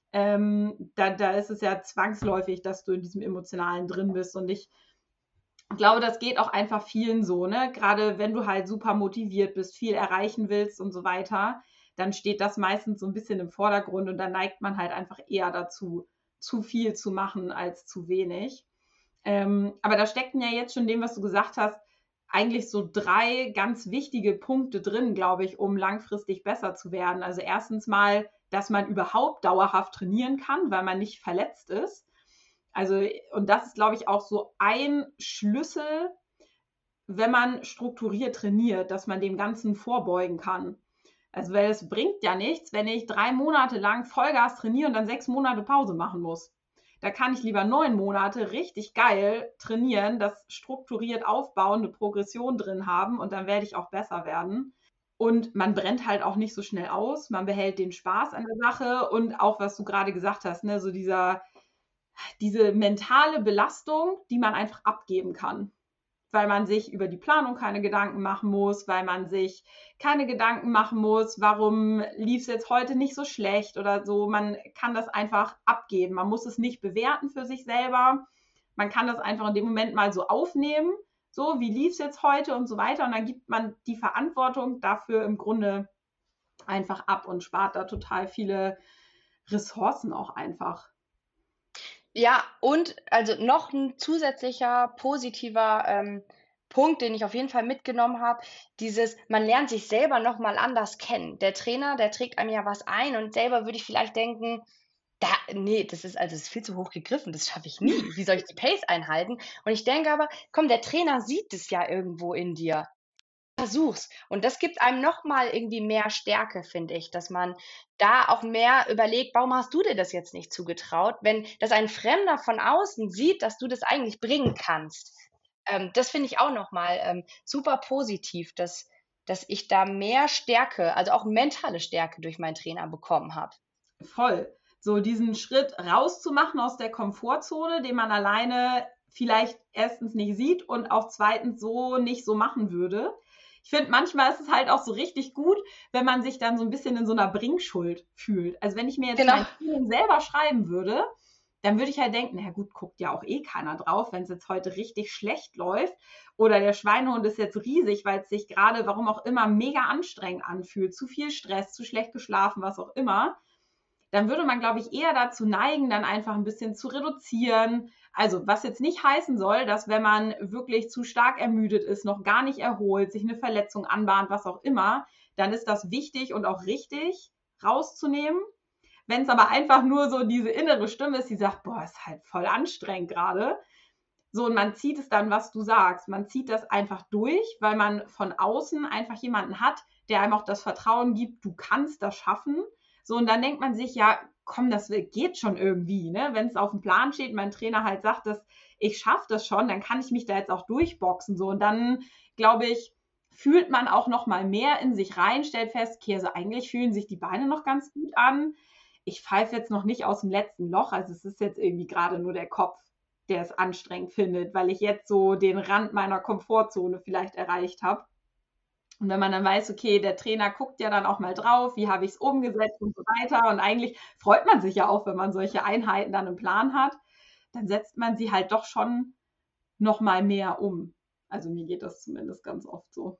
Speaker 3: Da ist es ja zwangsläufig, dass du in diesem Emotionalen drin bist. Und ich glaube, das geht auch einfach vielen so, ne? Gerade wenn du halt super motiviert bist, viel erreichen willst und so weiter, dann steht das meistens so ein bisschen im Vordergrund und dann neigt man halt einfach eher dazu, zu viel zu machen als zu wenig. Aber da steckten ja jetzt schon dem, was du gesagt hast, eigentlich so 3 ganz wichtige Punkte drin, glaube ich, um langfristig besser zu werden. Also erstens mal, dass man überhaupt dauerhaft trainieren kann, weil man nicht verletzt ist. Also, und das ist, glaube ich, auch so ein Schlüssel, wenn man strukturiert trainiert, dass man dem Ganzen vorbeugen kann. Also, weil es bringt ja nichts, wenn ich 3 Monate lang Vollgas trainiere und dann 6 Monate Pause machen muss. Da kann ich lieber 9 Monate richtig geil trainieren, das strukturiert aufbauen, eine Progression drin haben und dann werde ich auch besser werden. Und man brennt halt auch nicht so schnell aus, man behält den Spaß an der Sache und auch, was du gerade gesagt hast, ne, so diese mentale Belastung, die man einfach abgeben kann, weil man sich über die Planung keine Gedanken machen muss, weil man sich keine Gedanken machen muss, warum lief es jetzt heute nicht so schlecht oder so. Man kann das einfach abgeben. Man muss es nicht bewerten für sich selber. Man kann das einfach in dem Moment mal so aufnehmen, so wie lief es jetzt heute und so weiter. Und dann gibt man die Verantwortung dafür im Grunde einfach ab und spart da total viele Ressourcen auch einfach.
Speaker 1: Ja, und also noch ein zusätzlicher positiver Punkt, den ich auf jeden Fall mitgenommen habe, man lernt sich selber nochmal anders kennen. Der Trainer, der trägt einem ja was ein und selber würde ich vielleicht denken, nee, das ist viel zu hoch gegriffen, das schaffe ich nie. Wie soll ich die Pace einhalten? Und ich denke aber, komm, der Trainer sieht es ja irgendwo in dir. Versuch's. Und das gibt einem nochmal irgendwie mehr Stärke, finde ich, dass man da auch mehr überlegt, warum hast du dir das jetzt nicht zugetraut, wenn das ein Fremder von außen sieht, dass du das eigentlich bringen kannst. Das finde ich auch nochmal super positiv, dass ich da mehr Stärke, also auch mentale Stärke durch meinen Trainer bekommen habe.
Speaker 3: Voll. So diesen Schritt rauszumachen aus der Komfortzone, den man alleine vielleicht erstens nicht sieht und auch zweitens so nicht so machen würde. Ich finde, manchmal ist es halt auch so richtig gut, wenn man sich dann so ein bisschen in so einer Bringschuld fühlt. Also wenn ich mir jetzt
Speaker 1: Genau.
Speaker 3: mein Training selber schreiben würde, dann würde ich halt denken, na gut, guckt ja auch eh keiner drauf, wenn es jetzt heute richtig schlecht läuft oder der Schweinehund ist jetzt riesig, weil es sich gerade, warum auch immer, mega anstrengend anfühlt, zu viel Stress, zu schlecht geschlafen, was auch immer. Dann würde man, glaube ich, eher dazu neigen, dann einfach ein bisschen zu reduzieren. Also, was jetzt nicht heißen soll, dass wenn man wirklich zu stark ermüdet ist, noch gar nicht erholt, sich eine Verletzung anbahnt, was auch immer, dann ist das wichtig und auch richtig rauszunehmen. Wenn es aber einfach nur so diese innere Stimme ist, die sagt, boah, ist halt voll anstrengend gerade. So, und man zieht es dann, was du sagst. Man zieht das einfach durch, weil man von außen einfach jemanden hat, der einem auch das Vertrauen gibt, du kannst das schaffen. So, und dann denkt man sich, ja, komm, das geht schon irgendwie, ne? Wenn es auf dem Plan steht, mein Trainer halt sagt, dass ich schaffe das schon, dann kann ich mich da jetzt auch durchboxen. So, und dann, glaube ich, fühlt man auch noch mal mehr in sich rein, stellt fest, okay, also eigentlich fühlen sich die Beine noch ganz gut an. Ich pfeife jetzt noch nicht aus dem letzten Loch, also es ist jetzt irgendwie gerade nur der Kopf, der es anstrengend findet, weil ich jetzt so den Rand meiner Komfortzone vielleicht erreicht habe. Und wenn man dann weiß, okay, der Trainer guckt ja dann auch mal drauf, wie habe ich es umgesetzt und so weiter. Und eigentlich freut man sich ja auch, wenn man solche Einheiten dann im Plan hat. dann setzt man sie halt doch schon noch mal mehr um. Also mir geht das zumindest ganz oft so.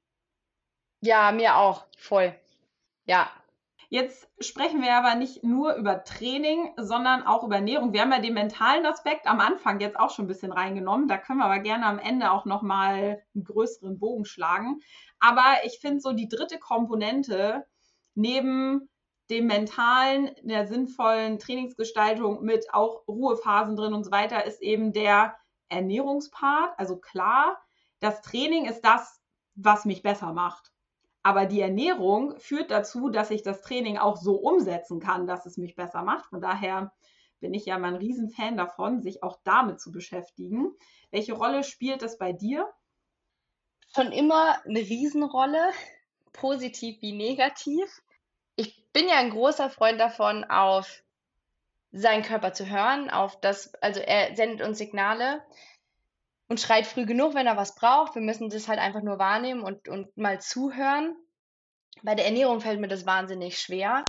Speaker 1: Ja, mir auch, voll. Ja.
Speaker 3: Jetzt sprechen wir aber nicht nur über Training, sondern auch über Ernährung. Wir haben ja den mentalen Aspekt am Anfang jetzt auch schon ein bisschen reingenommen. Da können wir aber gerne am Ende auch noch mal einen größeren Bogen schlagen. Aber ich finde so die dritte Komponente neben dem mentalen, der sinnvollen Trainingsgestaltung mit auch Ruhephasen drin und so weiter, ist eben der Ernährungspart. Also klar, das Training ist das, was mich besser macht. Aber die Ernährung führt dazu, dass ich das Training auch so umsetzen kann, dass es mich besser macht. Von daher bin ich ja mal ein Riesenfan davon, sich auch damit zu beschäftigen. Welche Rolle spielt das bei dir?
Speaker 1: Schon immer eine Riesenrolle, positiv wie negativ. Ich bin ja ein großer Freund davon, auf seinen Körper zu hören, also er sendet uns Signale und schreit früh genug, wenn er was braucht. Wir müssen das halt einfach nur wahrnehmen und mal zuhören. Bei der Ernährung fällt mir das wahnsinnig schwer.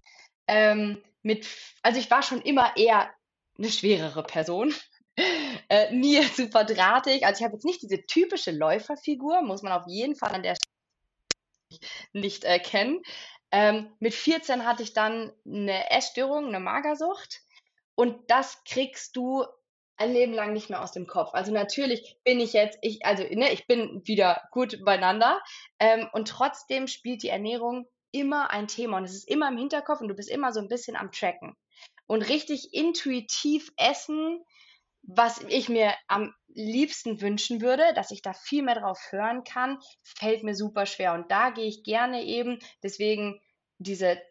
Speaker 1: Also ich war schon immer eher eine schwerere Person. Nie super drahtig. Also ich habe jetzt nicht diese typische Läuferfigur, muss man auf jeden Fall an der nicht kennen. Mit 14 hatte ich dann eine Essstörung, eine Magersucht. Und das kriegst du ein Leben lang nicht mehr aus dem Kopf. Also natürlich bin ich jetzt, ich bin wieder gut beieinander. Und trotzdem spielt die Ernährung immer ein Thema und es ist immer im Hinterkopf und du bist immer so ein bisschen am Tracken. Und richtig intuitiv essen, was ich mir am liebsten wünschen würde, dass ich da viel mehr drauf hören kann, fällt mir super schwer. Und da gehe ich gerne eben, deswegen diese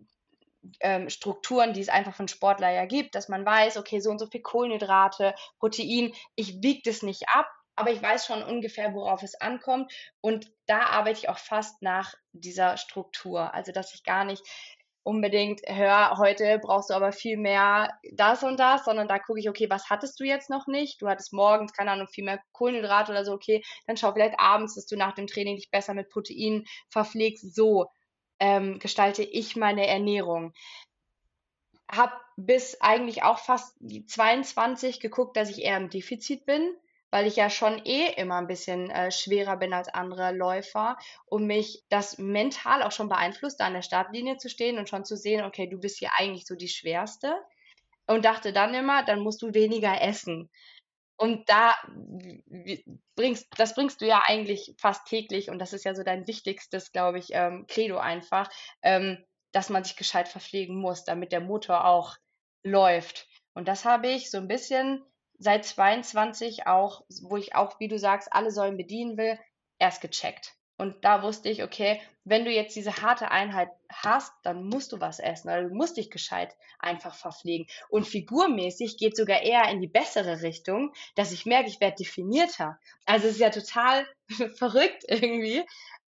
Speaker 1: Strukturen, die es einfach von Sportler ja gibt, dass man weiß, okay, so und so viel Kohlenhydrate, Protein, ich wiege das nicht ab, aber ich weiß schon ungefähr, worauf es ankommt. Und da arbeite ich auch fast nach dieser Struktur. Also, dass ich gar nicht unbedingt höre, heute brauchst du aber viel mehr das und das, sondern da gucke ich, okay, was hattest du jetzt noch nicht? Du hattest morgens, keine Ahnung, viel mehr Kohlenhydrate oder so, okay, dann schau vielleicht abends, dass du nach dem Training dich besser mit Protein verpflegst. So gestalte ich meine Ernährung. Habe bis eigentlich auch fast 22 geguckt, dass ich eher im Defizit bin, weil ich ja schon immer ein bisschen schwerer bin als andere Läufer und mich das mental auch schon beeinflusst, da an der Startlinie zu stehen und schon zu sehen, okay, du bist hier eigentlich so die Schwerste und dachte dann immer, dann musst du weniger essen. Und das bringst du ja eigentlich fast täglich und das ist ja so dein wichtigstes, glaube ich, Credo einfach, dass man sich gescheit verpflegen muss, damit der Motor auch läuft. Und das habe ich so ein bisschen seit 22 auch, wo ich auch, wie du sagst, alle Säulen bedienen will, erst gecheckt. Und da wusste ich, okay, wenn du jetzt diese harte Einheit hast, dann musst du was essen, oder du musst dich gescheit einfach verpflegen. Und figurmäßig geht sogar eher in die bessere Richtung, dass ich merke, ich werde definierter. Also es ist ja total verrückt irgendwie.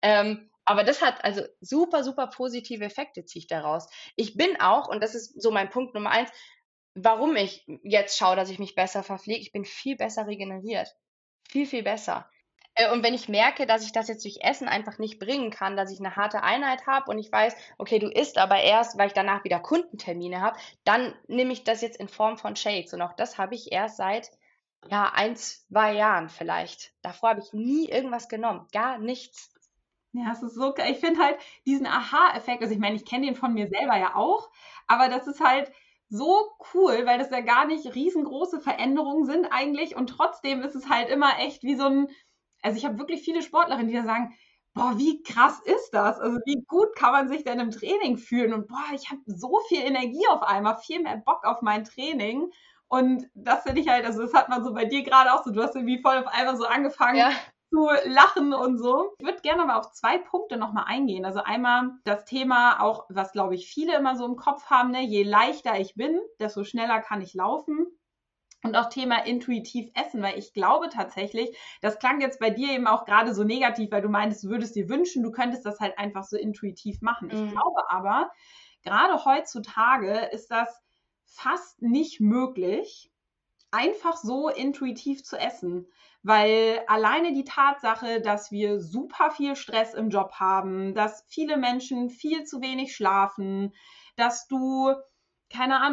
Speaker 1: Aber das hat also super, super positive Effekte, ziehe ich daraus. Ich bin auch, und das ist so mein Punkt Nummer 1, warum ich jetzt schaue, dass ich mich besser verpflege, ich bin viel besser regeneriert. Viel, viel besser. Und wenn ich merke, dass ich das jetzt durch Essen einfach nicht bringen kann, dass ich eine harte Einheit habe und ich weiß, okay, du isst aber erst, weil ich danach wieder Kundentermine habe, dann nehme ich das jetzt in Form von Shakes. Und auch das habe ich erst seit, ja, 1, 2 Jahren vielleicht. Davor habe ich nie irgendwas genommen, gar nichts.
Speaker 3: Ja, es ist so, ich finde halt diesen Aha-Effekt, also ich meine, ich kenne den von mir selber ja auch, aber das ist halt so cool, weil das ja gar nicht riesengroße Veränderungen sind eigentlich und trotzdem ist es halt immer echt wie so ein, also ich habe wirklich viele Sportlerinnen, die da sagen, boah, wie krass ist das? Also wie gut kann man sich denn im Training fühlen? Und boah, ich habe so viel Energie auf einmal, viel mehr Bock auf mein Training. Und das finde ich halt, also das hat man so bei dir gerade auch so, du hast irgendwie voll auf einmal so angefangen
Speaker 1: Ja,
Speaker 3: zu lachen und so. Ich würde gerne aber auf 2 Punkte nochmal eingehen. Also einmal das Thema auch, was glaube ich viele immer so im Kopf haben, ne? Je leichter ich bin, desto schneller kann ich laufen. Und auch Thema intuitiv essen, weil ich glaube tatsächlich, das klang jetzt bei dir eben auch gerade so negativ, weil du meintest, du würdest dir wünschen, du könntest das halt einfach so intuitiv machen. Ich glaube aber, gerade heutzutage ist das fast nicht möglich, einfach so intuitiv zu essen, weil alleine die Tatsache, dass wir super viel Stress im Job haben, dass viele Menschen viel zu wenig schlafen, dass du, keine Ahnung,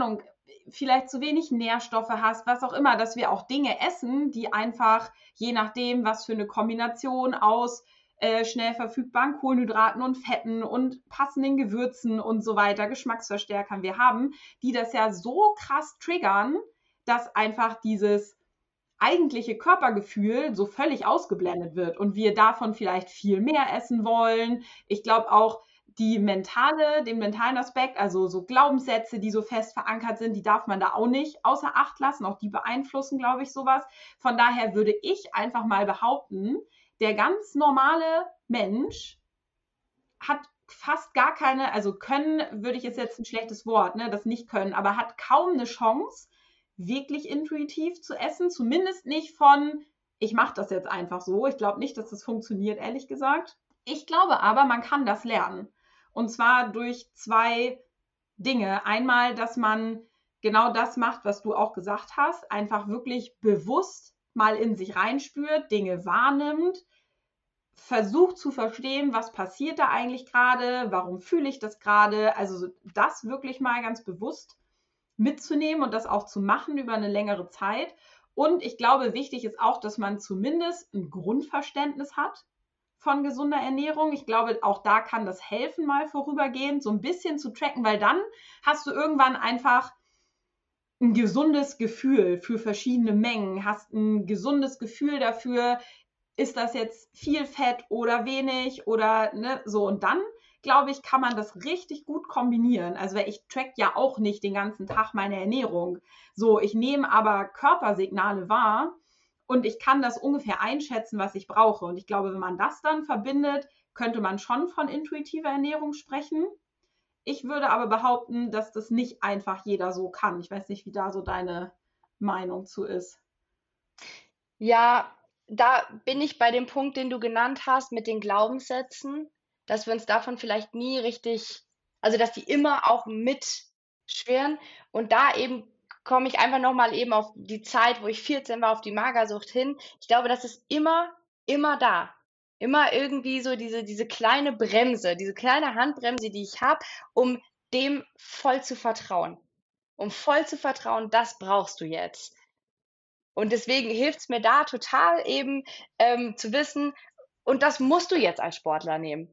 Speaker 3: vielleicht zu wenig Nährstoffe hast, was auch immer, dass wir auch Dinge essen, die einfach, je nachdem, was für eine Kombination aus schnell verfügbaren Kohlenhydraten und Fetten und passenden Gewürzen und so weiter, Geschmacksverstärkern wir haben, die das ja so krass triggern, dass einfach dieses eigentliche Körpergefühl so völlig ausgeblendet wird und wir davon vielleicht viel mehr essen wollen. Ich glaube auch, den mentalen Aspekt, also so Glaubenssätze, die so fest verankert sind, die darf man da auch nicht außer Acht lassen. Auch die beeinflussen, glaube ich, sowas. Von daher würde ich einfach mal behaupten, der ganz normale Mensch hat fast gar keine, also können, würde ich jetzt ein schlechtes Wort, ne, das nicht können, aber hat kaum eine Chance, wirklich intuitiv zu essen. Zumindest nicht von, ich mache das jetzt einfach so. Ich glaube nicht, dass das funktioniert, ehrlich gesagt. Ich glaube aber, man kann das lernen. Und zwar durch 2 Dinge. Einmal, dass man genau das macht, was du auch gesagt hast, einfach wirklich bewusst mal in sich reinspürt, Dinge wahrnimmt, versucht zu verstehen, was passiert da eigentlich gerade, warum fühle ich das gerade, also das wirklich mal ganz bewusst mitzunehmen und das auch zu machen über eine längere Zeit. Und ich glaube, wichtig ist auch, dass man zumindest ein Grundverständnis hat von gesunder Ernährung. Ich glaube, auch da kann das helfen, mal vorübergehend so ein bisschen zu tracken, weil dann hast du irgendwann einfach ein gesundes Gefühl für verschiedene Mengen, hast ein gesundes Gefühl dafür, ist das jetzt viel Fett oder wenig oder ne, so. Und dann, glaube ich, kann man das richtig gut kombinieren. Also ich track ja auch nicht den ganzen Tag meine Ernährung. So, ich nehme aber Körpersignale wahr und ich kann das ungefähr einschätzen, was ich brauche. Und ich glaube, wenn man das dann verbindet, könnte man schon von intuitiver Ernährung sprechen. Ich würde aber behaupten, dass das nicht einfach jeder so kann. Ich weiß nicht, wie da so deine Meinung zu ist.
Speaker 1: Ja, da bin ich bei dem Punkt, den du genannt hast, mit den Glaubenssätzen, dass wir uns davon vielleicht nie richtig, also dass die immer auch mitschwirren. Und da eben komme ich einfach nochmal eben auf die Zeit, wo ich 14 war, auf die Magersucht hin. Ich glaube, das ist immer da. Immer irgendwie so diese kleine Bremse, diese kleine Handbremse, die ich habe, um dem voll zu vertrauen. Um voll zu vertrauen, das brauchst du jetzt. Und deswegen hilft es mir da total eben, zu wissen, und das musst du jetzt als Sportler nehmen.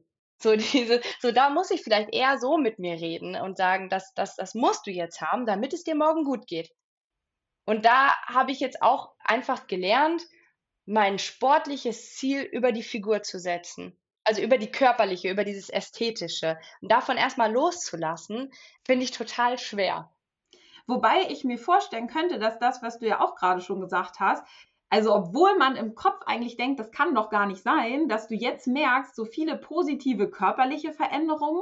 Speaker 1: So da muss ich vielleicht eher so mit mir reden und sagen, das musst du jetzt haben, damit es dir morgen gut geht. Und da habe ich jetzt auch einfach gelernt, mein sportliches Ziel über die Figur zu setzen. Also über die körperliche, über dieses Ästhetische. Und davon erstmal loszulassen, finde ich total schwer.
Speaker 3: Wobei ich mir vorstellen könnte, dass das, was du ja auch gerade schon gesagt hast, also obwohl man im Kopf eigentlich denkt, das kann doch gar nicht sein, dass du jetzt merkst, so viele positive körperliche Veränderungen,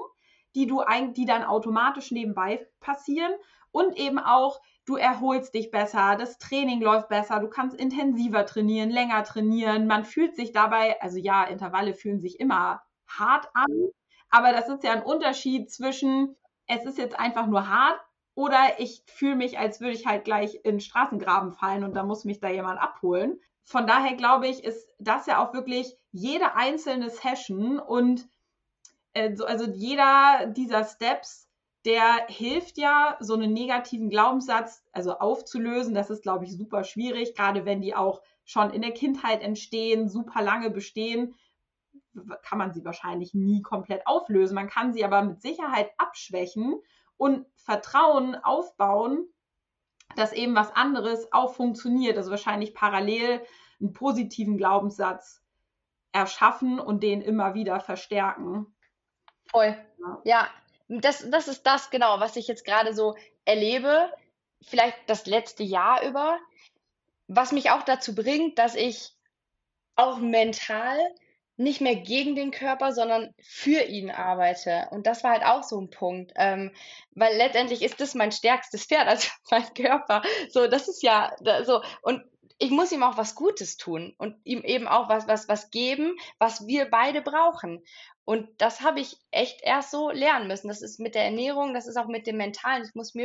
Speaker 3: die dann automatisch nebenbei passieren und eben auch, du erholst dich besser, das Training läuft besser, du kannst intensiver trainieren, länger trainieren, man fühlt sich dabei, also ja, Intervalle fühlen sich immer hart an, aber das ist ja ein Unterschied zwischen, es ist jetzt einfach nur hart oder ich fühle mich, als würde ich halt gleich in den Straßengraben fallen und da muss mich da jemand abholen. Von daher glaube ich, ist das ja auch wirklich jede einzelne Session und also jeder dieser Steps, der hilft ja, so einen negativen Glaubenssatz also aufzulösen. Das ist, glaube ich, super schwierig, gerade wenn die auch schon in der Kindheit entstehen, super lange bestehen, kann man sie wahrscheinlich nie komplett auflösen. Man kann sie aber mit Sicherheit abschwächen und Vertrauen aufbauen, dass eben was anderes auch funktioniert. Also wahrscheinlich parallel einen positiven Glaubenssatz erschaffen und den immer wieder verstärken.
Speaker 1: Voll.
Speaker 3: Ja.
Speaker 1: Ja, das ist das genau, was ich jetzt gerade so erlebe, vielleicht das letzte Jahr über, was mich auch dazu bringt, dass ich auch mental nicht mehr gegen den Körper, sondern für ihn arbeite. Und das war halt auch so ein Punkt, weil letztendlich ist das mein stärkstes Pferd, also mein Körper. So, das ist ja so. Und ich muss ihm auch was Gutes tun und ihm eben auch was geben, was wir beide brauchen. Und das habe ich echt erst so lernen müssen. Das ist mit der Ernährung, das ist auch mit dem Mentalen.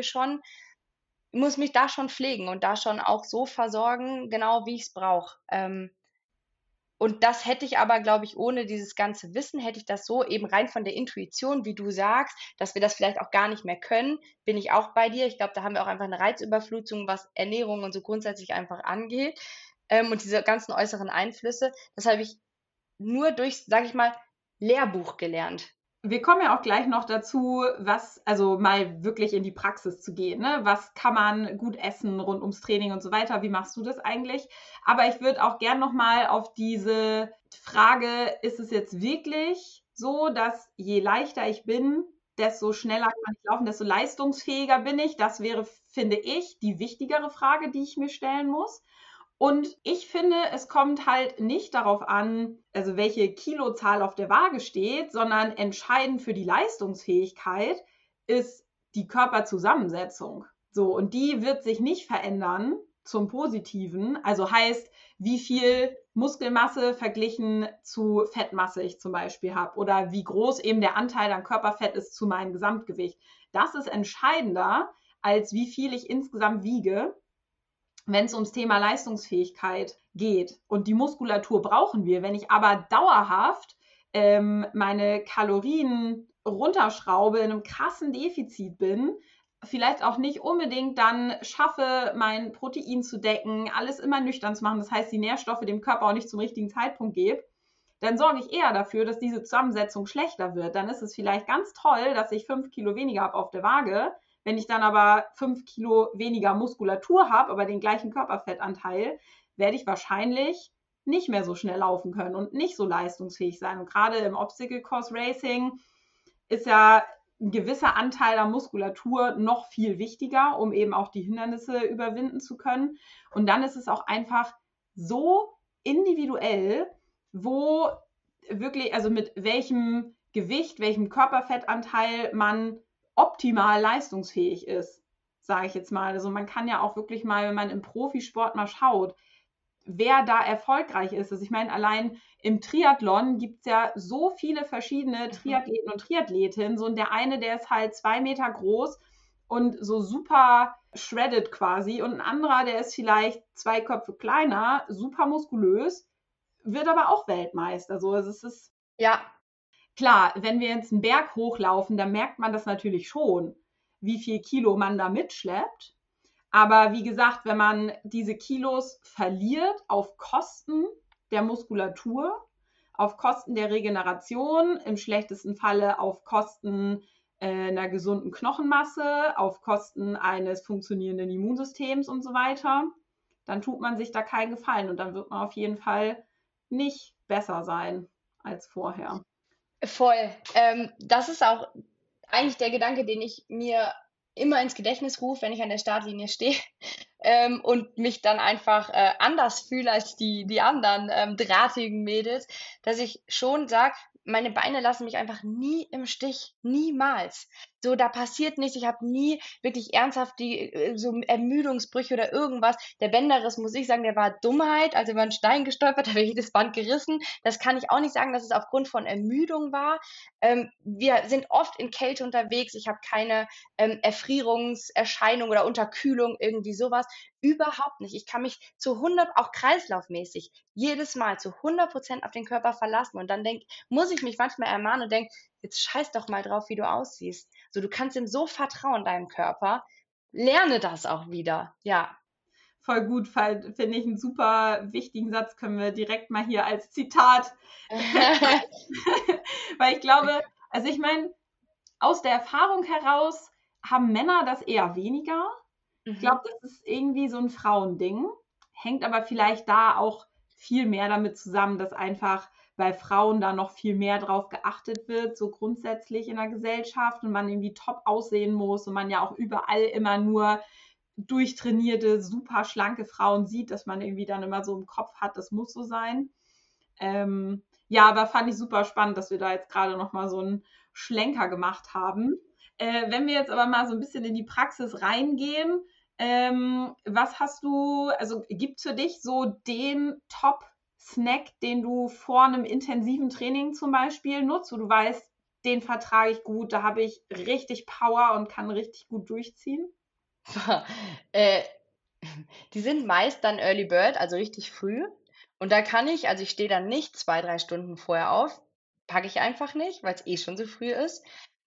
Speaker 1: Muss mich da schon pflegen und da schon auch so versorgen, genau wie ich es brauche. Und das hätte ich aber, glaube ich, ohne dieses ganze Wissen, hätte ich das so eben rein von der Intuition, wie du sagst, dass wir das vielleicht auch gar nicht mehr können, bin ich auch bei dir. Ich glaube, da haben wir auch einfach eine Reizüberflutung, was Ernährung und so grundsätzlich einfach angeht. Und diese ganzen äußeren Einflüsse, das habe ich nur durch, sage ich mal, Lehrbuch gelernt.
Speaker 3: Wir kommen ja auch gleich noch dazu, also mal wirklich in die Praxis zu gehen, ne? Was kann man gut essen rund ums Training und so weiter? Wie machst du das eigentlich? Aber ich würde auch gern nochmal auf diese Frage, ist es jetzt wirklich so, dass je leichter ich bin, desto schneller kann ich laufen, desto leistungsfähiger bin ich? Das wäre, finde ich, die wichtigere Frage, die ich mir stellen muss. Und ich finde, es kommt halt nicht darauf an, also welche Kilozahl auf der Waage steht, sondern entscheidend für die Leistungsfähigkeit ist die Körperzusammensetzung. So, und die wird sich nicht verändern zum Positiven. Also heißt, wie viel Muskelmasse verglichen zu Fettmasse ich zum Beispiel habe oder wie groß eben der Anteil an Körperfett ist zu meinem Gesamtgewicht. Das ist entscheidender, als wie viel ich insgesamt wiege, wenn es ums Thema Leistungsfähigkeit geht. Und die Muskulatur brauchen wir. Wenn ich aber dauerhaft meine Kalorien runterschraube, in einem krassen Defizit bin, vielleicht auch nicht unbedingt dann schaffe, mein Protein zu decken, alles immer nüchtern zu machen, das heißt, die Nährstoffe dem Körper auch nicht zum richtigen Zeitpunkt gebe, dann sorge ich eher dafür, dass diese Zusammensetzung schlechter wird. Dann ist es vielleicht ganz toll, dass ich 5 Kilo weniger habe auf der Waage. Wenn ich dann aber 5 Kilo weniger Muskulatur habe, aber den gleichen Körperfettanteil, werde ich wahrscheinlich nicht mehr so schnell laufen können und nicht so leistungsfähig sein. Und gerade im Obstacle Course Racing ist ja ein gewisser Anteil an Muskulatur noch viel wichtiger, um eben auch die Hindernisse überwinden zu können. Und dann ist es auch einfach so individuell, wo wirklich, also mit welchem Gewicht, welchem Körperfettanteil man optimal leistungsfähig ist, sage ich jetzt mal. Also man kann ja auch wirklich mal, wenn man im Profisport mal schaut, wer da erfolgreich ist. Also ich meine, allein im Triathlon gibt es ja so viele verschiedene Triathleten und Triathletinnen. So, und der eine, der ist halt 2 Meter groß und so super shredded quasi. Und ein anderer, der ist vielleicht 2 Köpfe kleiner, super muskulös, wird aber auch Weltmeister. Also es ist
Speaker 1: Ja,
Speaker 3: klar, wenn wir jetzt einen Berg hochlaufen, dann merkt man das natürlich schon, wie viel Kilo man da mitschleppt. Aber wie gesagt, wenn man diese Kilos verliert auf Kosten der Muskulatur, auf Kosten der Regeneration, im schlechtesten Falle auf Kosten einer gesunden Knochenmasse, auf Kosten eines funktionierenden Immunsystems und so weiter, dann tut man sich da keinen Gefallen und dann wird man auf jeden Fall nicht besser sein als vorher.
Speaker 1: voll. Das ist auch eigentlich der Gedanke, den ich mir immer ins Gedächtnis rufe, wenn ich an der Startlinie stehe und mich dann einfach anders fühle als die anderen drahtigen Mädels, dass ich schon sage, meine Beine lassen mich einfach nie im Stich, niemals. So, da passiert nichts. Ich habe nie wirklich ernsthaft so Ermüdungsbrüche oder irgendwas. Der Bänderriss, muss ich sagen, der war Dummheit. Also über einen Stein gestolpert, habe ich jedes Band gerissen. Das kann ich auch nicht sagen, dass es aufgrund von Ermüdung war. Wir sind oft in Kälte unterwegs. Ich habe keine Erfrierungserscheinung oder Unterkühlung, irgendwie sowas. Überhaupt nicht. Ich kann mich zu 100, auch kreislaufmäßig, jedes Mal zu 100% auf den Körper verlassen. Und dann muss ich mich manchmal ermahnen und denke, jetzt scheiß doch mal drauf, wie du aussiehst. So, du kannst ihm so vertrauen, deinem Körper. Lerne das auch wieder. Ja.
Speaker 3: Voll gut, finde ich einen super wichtigen Satz, können wir direkt mal hier als Zitat, weil ich glaube, also ich meine, aus der Erfahrung heraus haben Männer das eher weniger. Ich glaube, das ist irgendwie so ein Frauending, hängt aber vielleicht da auch viel mehr damit zusammen, dass einfach bei Frauen da noch viel mehr drauf geachtet wird, so grundsätzlich in der Gesellschaft und man irgendwie top aussehen muss und man ja auch überall immer nur durchtrainierte, super schlanke Frauen sieht, dass man irgendwie dann immer so im Kopf hat, das muss so sein. Ja, aber fand ich super spannend, dass wir da jetzt gerade nochmal so einen Schlenker gemacht haben. Wenn wir jetzt aber mal so ein bisschen in die Praxis reingehen, was hast du, also gibt es für dich so den Top-Snack, den du vor einem intensiven Training zum Beispiel nutzt, wo du weißt, den vertrage ich gut, da habe ich richtig Power und kann richtig gut durchziehen?
Speaker 1: äh, Die sind meist dann Early Bird, also richtig früh. Und da kann ich, also ich stehe dann nicht 2, 3 Stunden vorher auf, packe ich einfach nicht, weil es eh schon so früh ist.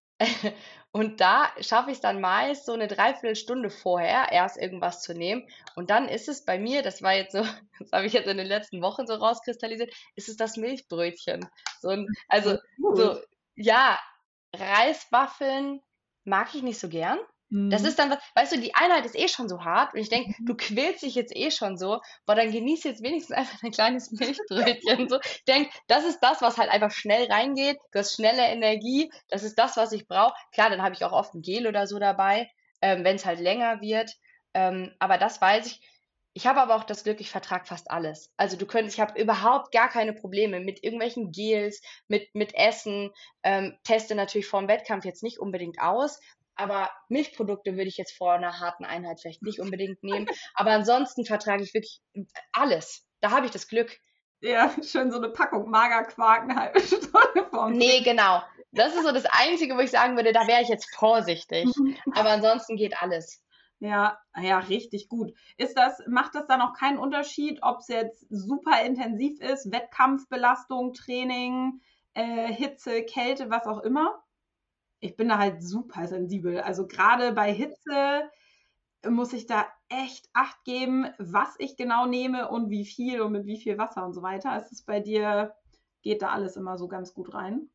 Speaker 1: Und da schaffe ich es dann meist so eine Dreiviertelstunde vorher erst irgendwas zu nehmen. Und dann ist es bei mir, das war jetzt so, das habe ich jetzt in den letzten Wochen so rauskristallisiert, ist es das Milchbrötchen. Also
Speaker 3: Voll gut.
Speaker 1: so, ja, Reiswaffeln mag ich nicht so gern. Das
Speaker 3: Mhm.
Speaker 1: ist dann was, weißt du, die Einheit ist eh schon so hart und ich denke, du quälst dich jetzt eh schon so, boah, dann genieß jetzt wenigstens einfach ein kleines Milchbrötchen. So, ich denke, das ist das, was halt einfach schnell reingeht. Du hast schnelle Energie, das ist das, was ich brauche. Klar, dann habe ich auch oft ein Gel oder so dabei, wenn es halt länger wird. Aber das weiß ich. Ich habe aber auch das Glück, ich vertrage fast alles. Also ich habe überhaupt gar keine Probleme mit irgendwelchen Gels, mit Essen. Teste natürlich vor dem Wettkampf jetzt nicht unbedingt aus, aber Milchprodukte würde ich jetzt vor einer harten Einheit vielleicht nicht unbedingt nehmen. Aber ansonsten vertrage ich wirklich alles. Da habe ich das Glück.
Speaker 3: Ja, schön so eine Packung Magerquark eine halbe Stunde vorm
Speaker 1: Nee,
Speaker 3: Training.
Speaker 1: genau. Das ist so das Einzige, wo ich sagen würde, da wäre ich jetzt vorsichtig. Aber ansonsten geht alles.
Speaker 3: Ja, ja, richtig gut. Macht das dann auch keinen Unterschied, ob es jetzt super intensiv ist, Wettkampfbelastung, Training, Hitze, Kälte, was auch immer? Ich bin da halt super sensibel. Also gerade bei Hitze muss ich da echt Acht geben, was ich genau nehme und wie viel und mit wie viel Wasser und so weiter. Ist es bei dir, geht da alles immer so ganz gut rein?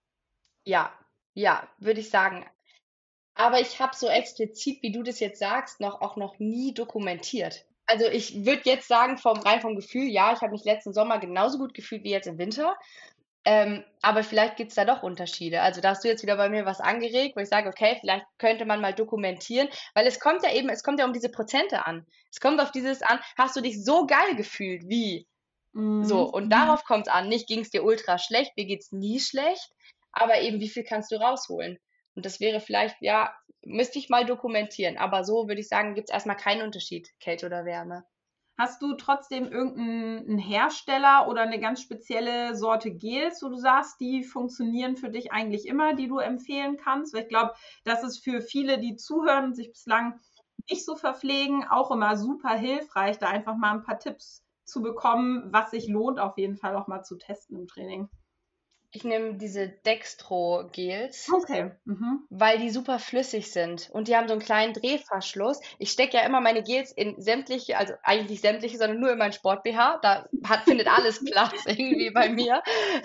Speaker 1: Ja, ja, würde ich sagen. Aber ich habe so explizit, wie du das jetzt sagst, auch noch nie dokumentiert. Also ich würde jetzt sagen, rein vom Gefühl, ja, ich habe mich letzten Sommer genauso gut gefühlt wie jetzt im Winter. Aber vielleicht gibt's da doch Unterschiede. Also da hast du jetzt wieder bei mir was angeregt, wo ich sage, okay, vielleicht könnte man mal dokumentieren, weil es kommt ja um diese Prozente an. Es kommt auf dieses an, hast du dich so geil gefühlt wie so?
Speaker 3: Mhm.
Speaker 1: Und darauf kommt's an. Nicht ging's dir ultra schlecht, mir geht's nie schlecht, aber eben, wie viel kannst du rausholen? Und das wäre vielleicht, ja, müsste ich mal dokumentieren. Aber so würde ich sagen, gibt's erstmal keinen Unterschied, Kälte oder Wärme.
Speaker 3: Hast du trotzdem irgendeinen Hersteller oder eine ganz spezielle Sorte Gels, wo du sagst, die funktionieren für dich eigentlich immer, die du empfehlen kannst? Weil ich glaube, das ist für viele, die zuhören und sich bislang nicht so verpflegen, auch immer super hilfreich, da einfach mal ein paar Tipps zu bekommen, was sich lohnt, auf jeden Fall auch mal zu testen im Training.
Speaker 1: Ich nehme diese Dextro-Gels,
Speaker 3: Okay. Mhm.
Speaker 1: weil die super flüssig sind und die haben so einen kleinen Drehverschluss. Ich stecke ja immer meine Gels in sämtliche, also eigentlich nicht sämtliche, sondern nur in meinen Sport-BH. Findet alles Platz irgendwie bei mir.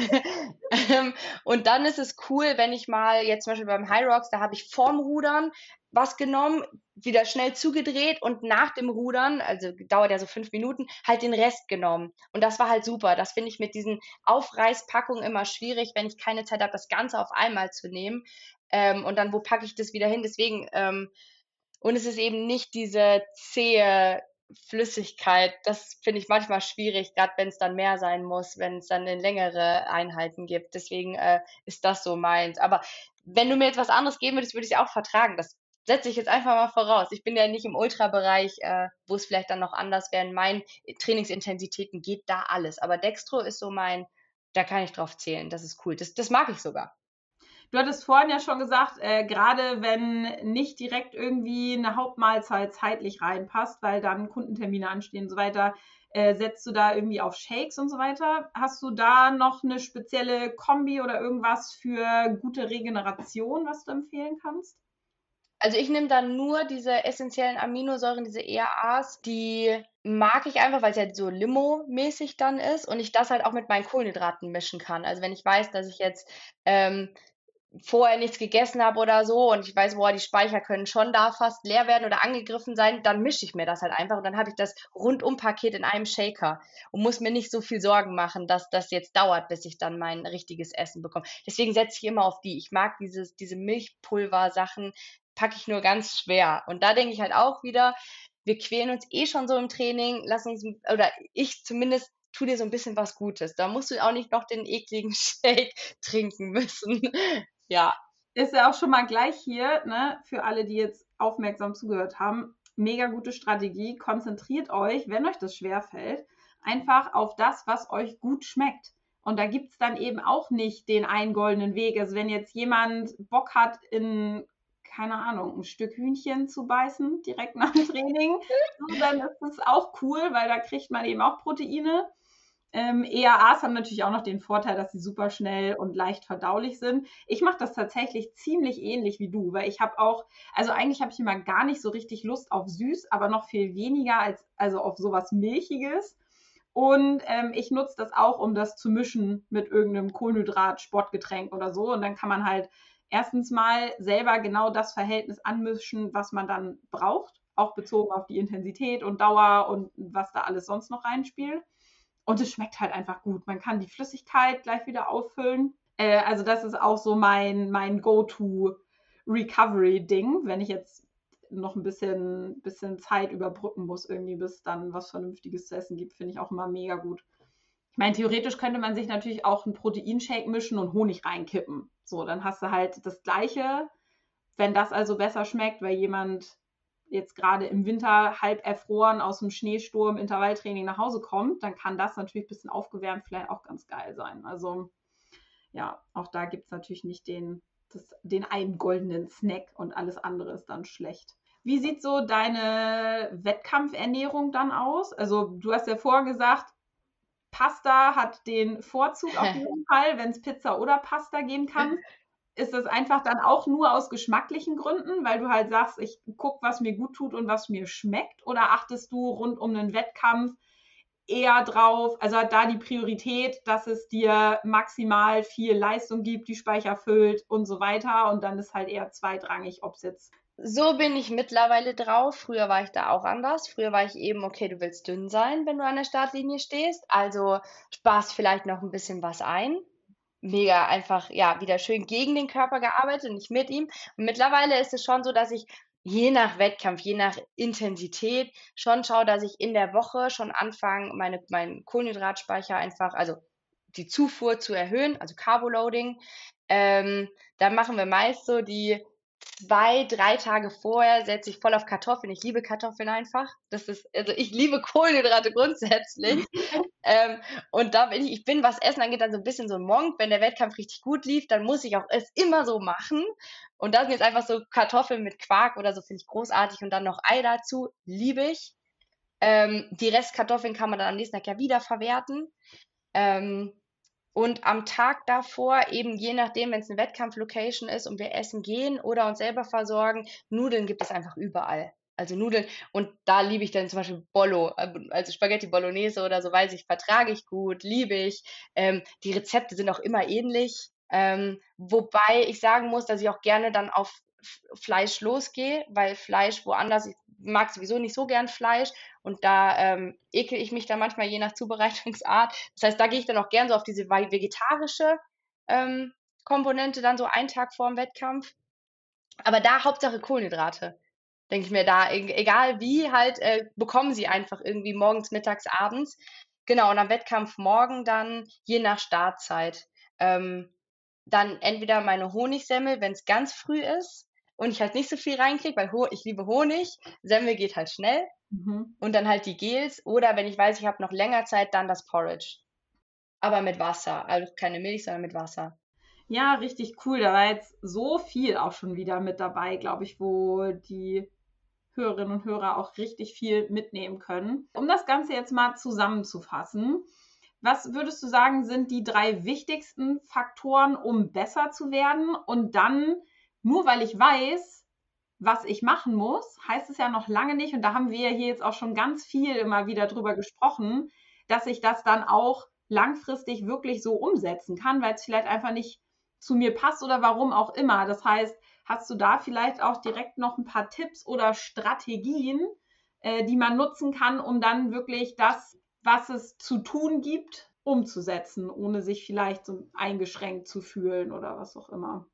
Speaker 1: Und dann ist es cool, wenn ich mal jetzt zum Beispiel beim High Rocks, da habe ich vorm Rudern was genommen, wieder schnell zugedreht und nach dem Rudern, also dauert ja so 5 Minuten, halt den Rest genommen. Und das war halt super. Das finde ich mit diesen Aufreißpackungen immer schwierig, wenn ich keine Zeit habe, das Ganze auf einmal zu nehmen. Und dann, wo packe ich das wieder hin? Deswegen, und es ist eben nicht diese zähe Flüssigkeit. Das finde ich manchmal schwierig, gerade wenn es dann mehr sein muss, wenn es dann in längere Einheiten gibt. Deswegen ist das so meins. Aber wenn du mir jetzt was anderes geben würdest, würde ich es auch vertragen. Das setze ich jetzt einfach mal voraus. Ich bin ja nicht im Ultrabereich, wo es vielleicht dann noch anders wäre. In meinen Trainingsintensitäten geht da alles. Aber Dextro ist so da kann ich drauf zählen. Das ist cool. Das mag ich sogar.
Speaker 3: Du hattest vorhin ja schon gesagt, gerade wenn nicht direkt irgendwie eine Hauptmahlzeit zeitlich reinpasst, weil dann Kundentermine anstehen und so weiter, setzt du da irgendwie auf Shakes und so weiter? Hast du da noch eine spezielle Kombi oder irgendwas für gute Regeneration, was du empfehlen kannst?
Speaker 1: Also ich nehme dann nur diese essentiellen Aminosäuren, diese ERAs, die mag ich einfach, weil es halt so Limo-mäßig dann ist und ich das halt auch mit meinen Kohlenhydraten mischen kann. Also wenn ich weiß, dass ich jetzt vorher nichts gegessen habe oder so und ich weiß, boah, die Speicher können schon da fast leer werden oder angegriffen sein, dann mische ich mir das halt einfach und dann habe ich das Rundum-Paket in einem Shaker und muss mir nicht so viel Sorgen machen, dass das jetzt dauert, bis ich dann mein richtiges Essen bekomme. Deswegen setze ich immer auf die. Ich mag diese Milchpulver-Sachen, packe ich nur ganz schwer. Und da denke ich halt auch wieder, wir quälen uns eh schon so im Training, lass uns, oder ich zumindest, tu dir so ein bisschen was Gutes. Da musst du auch nicht noch den ekligen Shake trinken müssen. Ja,
Speaker 3: Ist ja auch schon mal gleich hier, ne, für alle, die jetzt aufmerksam zugehört haben. Mega gute Strategie. Konzentriert euch, wenn euch das schwerfällt, einfach auf das, was euch gut schmeckt. Und da gibt's dann eben auch nicht den einen goldenen Weg. Also wenn jetzt jemand Bock hat, in, keine Ahnung, ein Stück Hühnchen zu beißen, direkt nach dem Training, so, dann ist das auch cool, weil da kriegt man eben auch Proteine. EAAs haben natürlich auch noch den Vorteil, dass sie super schnell und leicht verdaulich sind. Ich mache das tatsächlich ziemlich ähnlich wie du, weil ich habe auch, also eigentlich habe ich immer gar nicht so richtig Lust auf süß, aber noch viel weniger also auf sowas Milchiges. Und ich nutze das auch, um das zu mischen mit irgendeinem Kohlenhydrat-Sportgetränk oder so. Und dann kann man halt erstens mal selber genau das Verhältnis anmischen, was man dann braucht, auch bezogen auf die Intensität und Dauer und was da alles sonst noch reinspielt. Und es schmeckt halt einfach gut. Man kann die Flüssigkeit gleich wieder auffüllen. Also das ist auch so mein Go-To-Recovery-Ding, wenn ich jetzt noch ein bisschen Zeit überbrücken muss, irgendwie, bis dann was Vernünftiges zu essen gibt, finde ich auch immer mega gut. Ich meine, theoretisch könnte man sich natürlich auch einen Proteinshake mischen und Honig reinkippen. So, dann hast du halt das Gleiche. Wenn das also besser schmeckt, weil jemand jetzt gerade im Winter halb erfroren aus dem Schneesturm Intervalltraining nach Hause kommt, dann kann das natürlich ein bisschen aufgewärmt vielleicht auch ganz geil sein. Also ja, auch da gibt es natürlich nicht den einen goldenen Snack und alles andere ist dann schlecht. Wie sieht so deine Wettkampfernährung dann aus? Also du hast ja vorher gesagt, Pasta hat den Vorzug auf jeden Fall, wenn es Pizza oder Pasta geben kann. Ist das einfach dann auch nur aus geschmacklichen Gründen, weil du halt sagst, ich gucke, was mir gut tut und was mir schmeckt? Oder achtest du rund um einen Wettkampf eher drauf, also hat da die Priorität, dass es dir maximal viel Leistung gibt, die Speicher füllt und so weiter und dann ist halt eher zweitrangig, ob es jetzt...
Speaker 1: So bin ich mittlerweile drauf. Früher war ich da auch anders. Früher war ich eben, okay, du willst dünn sein, wenn du an der Startlinie stehst. Also sparst vielleicht noch ein bisschen was ein. Mega einfach, ja, wieder schön gegen den Körper gearbeitet und nicht mit ihm. Und mittlerweile ist es schon so, dass ich je nach Wettkampf, je nach Intensität schon schaue, dass ich in der Woche schon anfange, meinen Kohlenhydratspeicher einfach, also die Zufuhr zu erhöhen, also Carboloading. Da machen wir meist so die 2, 3 Tage vorher setze ich voll auf Kartoffeln. Ich liebe Kartoffeln einfach. Also ich liebe Kohlenhydrate grundsätzlich. Und da ich bin, was Essen angeht, dann so ein bisschen so ein Monk. Wenn der Wettkampf richtig gut lief, dann muss ich auch es immer so machen. Und das sind jetzt einfach so Kartoffeln mit Quark oder so, finde ich großartig. Und dann noch Ei dazu, liebe ich. Die Restkartoffeln kann man dann am nächsten Tag ja wieder verwerten. Und am Tag davor, eben je nachdem, wenn es eine Wettkampflocation ist und wir essen gehen oder uns selber versorgen, Nudeln gibt es einfach überall. Also Nudeln, und da liebe ich dann zum Beispiel Bollo, also Spaghetti Bolognese oder so, weiß ich, vertrage ich gut, liebe ich. Die Rezepte sind auch immer ähnlich. Wobei ich sagen muss, dass ich auch gerne dann auf Fleisch losgehe, weil Fleisch woanders, ich mag sowieso nicht so gern Fleisch und da ekel ich mich dann manchmal je nach Zubereitungsart. Das heißt, da gehe ich dann auch gern so auf diese vegetarische Komponente dann so einen Tag vor dem Wettkampf. Aber da Hauptsache Kohlenhydrate, denke ich mir da, egal wie, halt bekommen sie einfach irgendwie morgens, mittags, abends. Genau, und am Wettkampf morgen dann, je nach Startzeit, dann entweder meine Honigsemmel, wenn es ganz früh ist und ich halt nicht so viel reinkriege, weil ich liebe Honig, Semmel geht halt schnell. Und dann halt die Gels oder wenn ich weiß, ich habe noch länger Zeit, dann das Porridge. Aber mit Wasser, also keine Milch, sondern mit Wasser.
Speaker 3: Ja, richtig cool. Da war jetzt so viel auch schon wieder mit dabei, glaube ich, wo die Hörerinnen und Hörer auch richtig viel mitnehmen können. Um das Ganze jetzt mal zusammenzufassen, was würdest du sagen, sind die 3 wichtigsten Faktoren, um besser zu werden? Und dann, nur weil ich weiß, was ich machen muss, heißt es ja noch lange nicht, und da haben wir hier jetzt auch schon ganz viel immer wieder drüber gesprochen, dass ich das dann auch langfristig wirklich so umsetzen kann, weil es vielleicht einfach nicht zu mir passt oder warum auch immer. Das heißt, hast du da vielleicht auch direkt noch ein paar Tipps oder Strategien, die man nutzen kann, um dann wirklich das, was es zu tun gibt, umzusetzen, ohne sich vielleicht so eingeschränkt zu fühlen oder was auch immer?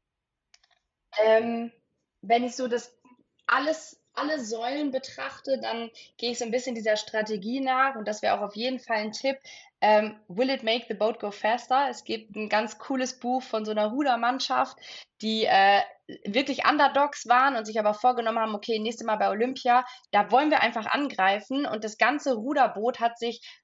Speaker 1: Wenn ich so alle Säulen betrachte, dann gehe ich so ein bisschen dieser Strategie nach und das wäre auch auf jeden Fall ein Tipp. Will it make the boat go faster? Es gibt ein ganz cooles Buch von so einer Rudermannschaft, die wirklich Underdogs waren und sich aber vorgenommen haben, okay, nächstes Mal bei Olympia, da wollen wir einfach angreifen und das ganze Ruderboot hat sich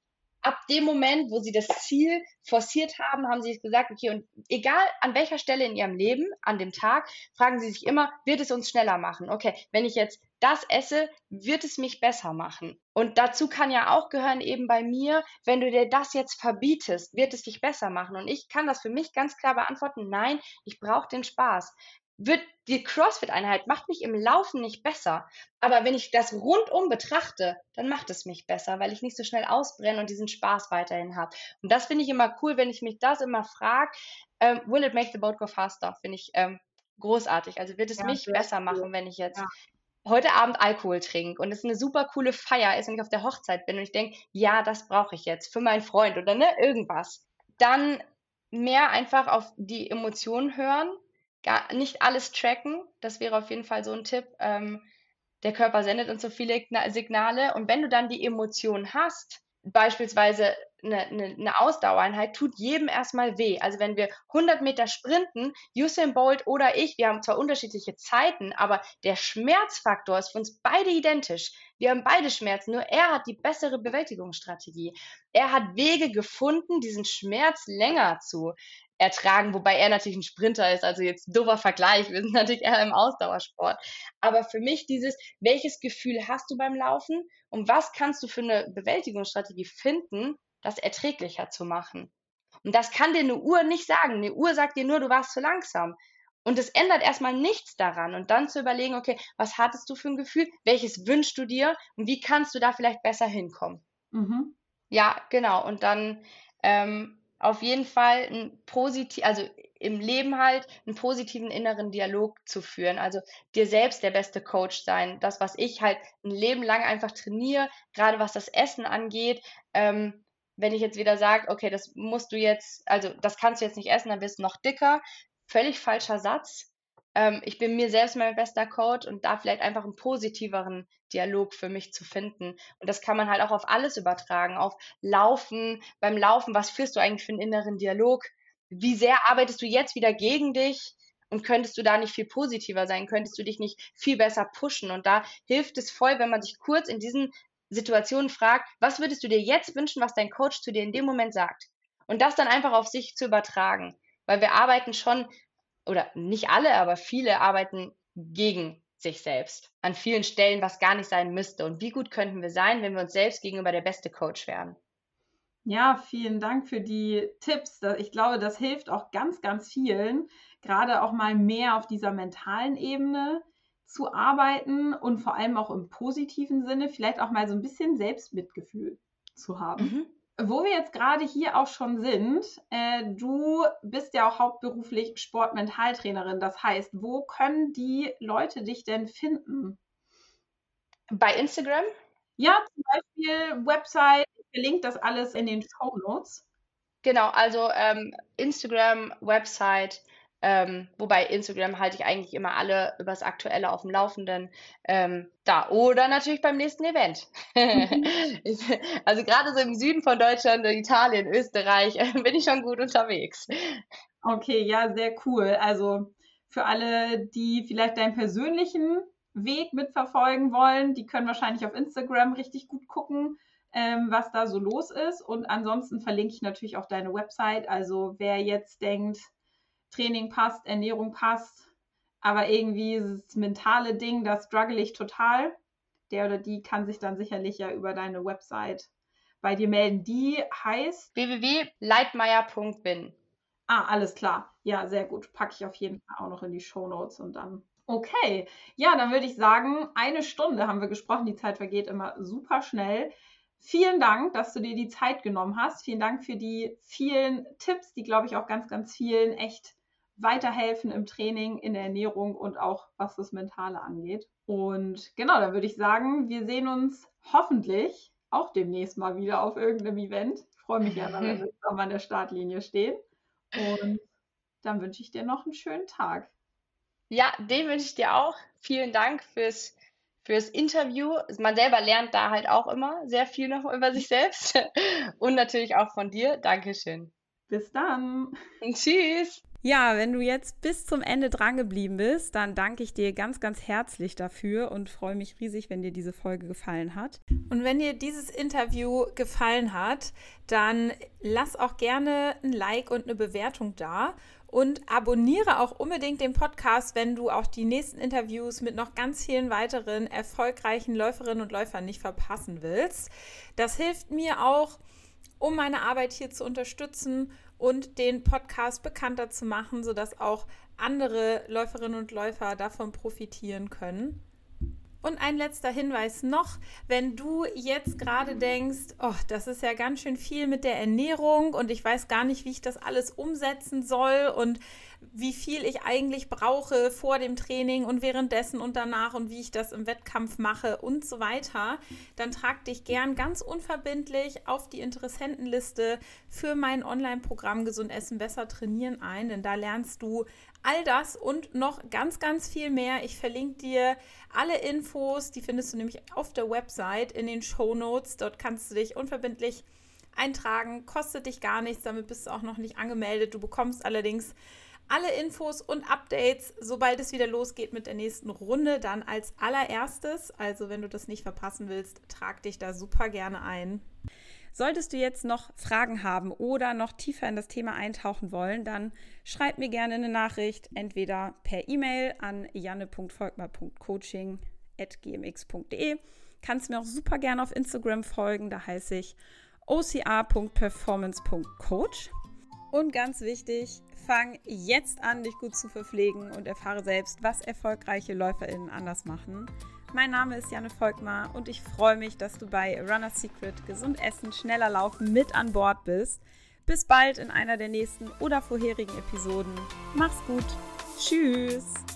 Speaker 1: ab dem Moment, wo sie das Ziel forciert haben, haben sie sich gesagt, okay, und egal an welcher Stelle in ihrem Leben, an dem Tag, fragen sie sich immer, wird es uns schneller machen? Okay, wenn ich jetzt das esse, wird es mich besser machen? Und dazu kann ja auch gehören eben bei mir, wenn du dir das jetzt verbietest, wird es dich besser machen? Und ich kann das für mich ganz klar beantworten, nein, ich brauche den Spaß. Die CrossFit-Einheit macht mich im Laufen nicht besser. Aber wenn ich das rundum betrachte, dann macht es mich besser, weil ich nicht so schnell ausbrenne und diesen Spaß weiterhin habe. Und das finde ich immer cool, wenn ich mich das immer frage, will it make the boat go faster? Finde ich großartig. Also wird es
Speaker 3: Ja,
Speaker 1: mich
Speaker 3: sehr
Speaker 1: besser
Speaker 3: cool.
Speaker 1: machen, wenn ich jetzt
Speaker 3: Ja.
Speaker 1: heute Abend Alkohol trinke und es eine super coole Feier ist und ich auf der Hochzeit bin und ich denke, ja, das brauche ich jetzt für meinen Freund oder ne, irgendwas. Dann mehr einfach auf die Emotionen hören, nicht alles tracken. Das wäre auf jeden Fall so ein Tipp. Der Körper sendet uns so viele Signale und wenn du dann die Emotion hast, beispielsweise eine Ausdauereinheit, tut jedem erstmal weh. Also wenn wir 100 Meter sprinten, Usain Bolt oder ich, wir haben zwar unterschiedliche Zeiten, aber der Schmerzfaktor ist für uns beide identisch. Wir haben beide Schmerzen, nur er hat die bessere Bewältigungsstrategie. Er hat Wege gefunden, diesen Schmerz länger zu ertragen, wobei er natürlich ein Sprinter ist, also jetzt doofer Vergleich, wir sind natürlich eher im Ausdauersport. Aber für mich welches Gefühl hast du beim Laufen und was kannst du für eine Bewältigungsstrategie finden, das erträglicher zu machen? Und das kann dir eine Uhr nicht sagen. Eine Uhr sagt dir nur, du warst zu langsam. Und es ändert erstmal nichts daran. Und dann zu überlegen, okay, was hattest du für ein Gefühl? Welches wünschst du dir? Und wie kannst du da vielleicht besser hinkommen?
Speaker 3: Mhm.
Speaker 1: Ja, genau. Und dann auf jeden Fall also im Leben halt einen positiven inneren Dialog zu führen. Also dir selbst der beste Coach sein. Das, was ich halt ein Leben lang einfach trainiere, gerade was das Essen angeht. Wenn ich jetzt wieder sage, okay, das musst du jetzt, also das kannst du jetzt nicht essen, dann wirst du noch dicker. Völlig falscher Satz. Ich bin mir selbst mein bester Coach und da vielleicht einfach einen positiveren Dialog für mich zu finden. Und das kann man halt auch auf alles übertragen, auf Laufen. Beim Laufen, was führst du eigentlich für einen inneren Dialog? Wie sehr arbeitest du jetzt wieder gegen dich? Und könntest du da nicht viel positiver sein? Könntest du dich nicht viel besser pushen? Und da hilft es voll, wenn man sich kurz in diesen Situationen fragt, was würdest du dir jetzt wünschen, was dein Coach zu dir in dem Moment sagt? Und das dann einfach auf sich zu übertragen. Weil wir arbeiten schon, oder nicht alle, aber viele arbeiten gegen sich selbst an vielen Stellen, was gar nicht sein müsste. Und wie gut könnten wir sein, wenn wir uns selbst gegenüber der beste Coach wären?
Speaker 3: Ja, vielen Dank für die Tipps. Ich glaube, das hilft auch ganz, ganz vielen, gerade auch mal mehr auf dieser mentalen Ebene zu arbeiten und vor allem auch im positiven Sinne, vielleicht auch mal so ein bisschen Selbstmitgefühl zu haben.
Speaker 1: Mhm.
Speaker 3: Wo wir jetzt gerade hier auch schon sind, du bist ja auch hauptberuflich Sportmentaltrainerin. Das heißt, wo können die Leute dich denn finden?
Speaker 1: Bei Instagram?
Speaker 3: Ja, zum Beispiel Website. Ich verlinke das alles in den Shownotes.
Speaker 1: Genau, also Instagram, Website, wobei Instagram halte ich eigentlich immer alle übers Aktuelle auf dem Laufenden. Da. Oder natürlich beim nächsten Event. Also gerade so im Süden von Deutschland, Italien, Österreich, bin ich schon gut unterwegs.
Speaker 3: Okay, ja, sehr cool. Also für alle, die vielleicht deinen persönlichen Weg mitverfolgen wollen, die können wahrscheinlich auf Instagram richtig gut gucken, was da so los ist. Und ansonsten verlinke ich natürlich auch deine Website. Also wer jetzt denkt, Training passt, Ernährung passt, aber irgendwie das mentale Ding, da struggle ich total. Der oder die kann sich dann sicherlich ja über deine Website bei dir melden. Die heißt
Speaker 1: www.leitmeier.bin.
Speaker 3: alles klar. Ja, sehr gut. Packe ich auf jeden Fall auch noch in die Shownotes und dann. Okay, ja, dann würde ich sagen, 1 Stunde haben wir gesprochen. Die Zeit vergeht immer super schnell. Vielen Dank, dass du dir die Zeit genommen hast. Vielen Dank für die vielen Tipps, die, glaube ich, auch ganz, ganz vielen echt weiterhelfen im Training, in der Ernährung und auch was das Mentale angeht. Und genau, dann würde ich sagen, wir sehen uns hoffentlich auch demnächst mal wieder auf irgendeinem Event. Ich freue mich ja, wenn wir zusammen an der Startlinie stehen. Und dann wünsche ich dir noch einen schönen Tag.
Speaker 1: Ja, den wünsche ich dir auch. Vielen Dank fürs Interview. Man selber lernt da halt auch immer sehr viel noch über sich selbst und natürlich auch von dir. Dankeschön.
Speaker 3: Bis dann.
Speaker 1: Und tschüss.
Speaker 2: Ja, wenn du jetzt bis zum Ende dran geblieben bist, dann danke ich dir ganz, ganz herzlich dafür und freue mich riesig, wenn dir diese Folge gefallen hat. Und wenn dir dieses Interview gefallen hat, dann lass auch gerne ein Like und eine Bewertung da und abonniere auch unbedingt den Podcast, wenn du auch die nächsten Interviews mit noch ganz vielen weiteren erfolgreichen Läuferinnen und Läufern nicht verpassen willst. Das hilft mir auch, um meine Arbeit hier zu unterstützen und den Podcast bekannter zu machen, sodass auch andere Läuferinnen und Läufer davon profitieren können. Und ein letzter Hinweis noch, wenn du jetzt gerade denkst, oh, das ist ja ganz schön viel mit der Ernährung und ich weiß gar nicht, wie ich das alles umsetzen soll und wie viel ich eigentlich brauche vor dem Training und währenddessen und danach und wie ich das im Wettkampf mache und so weiter, dann trag dich gern ganz unverbindlich auf die Interessentenliste für mein Online-Programm Gesund Essen, Besser Trainieren ein, denn da lernst du all das und noch ganz, ganz viel mehr. Ich verlinke dir alle Infos, die findest du nämlich auf der Website in den Shownotes. Dort kannst du dich unverbindlich eintragen, kostet dich gar nichts, damit bist du auch noch nicht angemeldet. Du bekommst allerdings alle Infos und Updates, sobald es wieder losgeht mit der nächsten Runde, dann als allererstes. Also wenn du das nicht verpassen willst, trag dich da super gerne ein. Solltest du jetzt noch Fragen haben oder noch tiefer in das Thema eintauchen wollen, dann schreib mir gerne eine Nachricht, entweder per E-Mail an janne.volkmar.coaching@gmx.de. Kannst mir auch super gerne auf Instagram folgen, da heiße ich oca.performance.coach. Und ganz wichtig, fang jetzt an, dich gut zu verpflegen und erfahre selbst, was erfolgreiche LäuferInnen anders machen. Mein Name ist Janne Volkmar und ich freue mich, dass du bei Runner's Secret Gesund Essen, Schneller Laufen mit an Bord bist. Bis bald in einer der nächsten oder vorherigen Episoden. Mach's gut. Tschüss.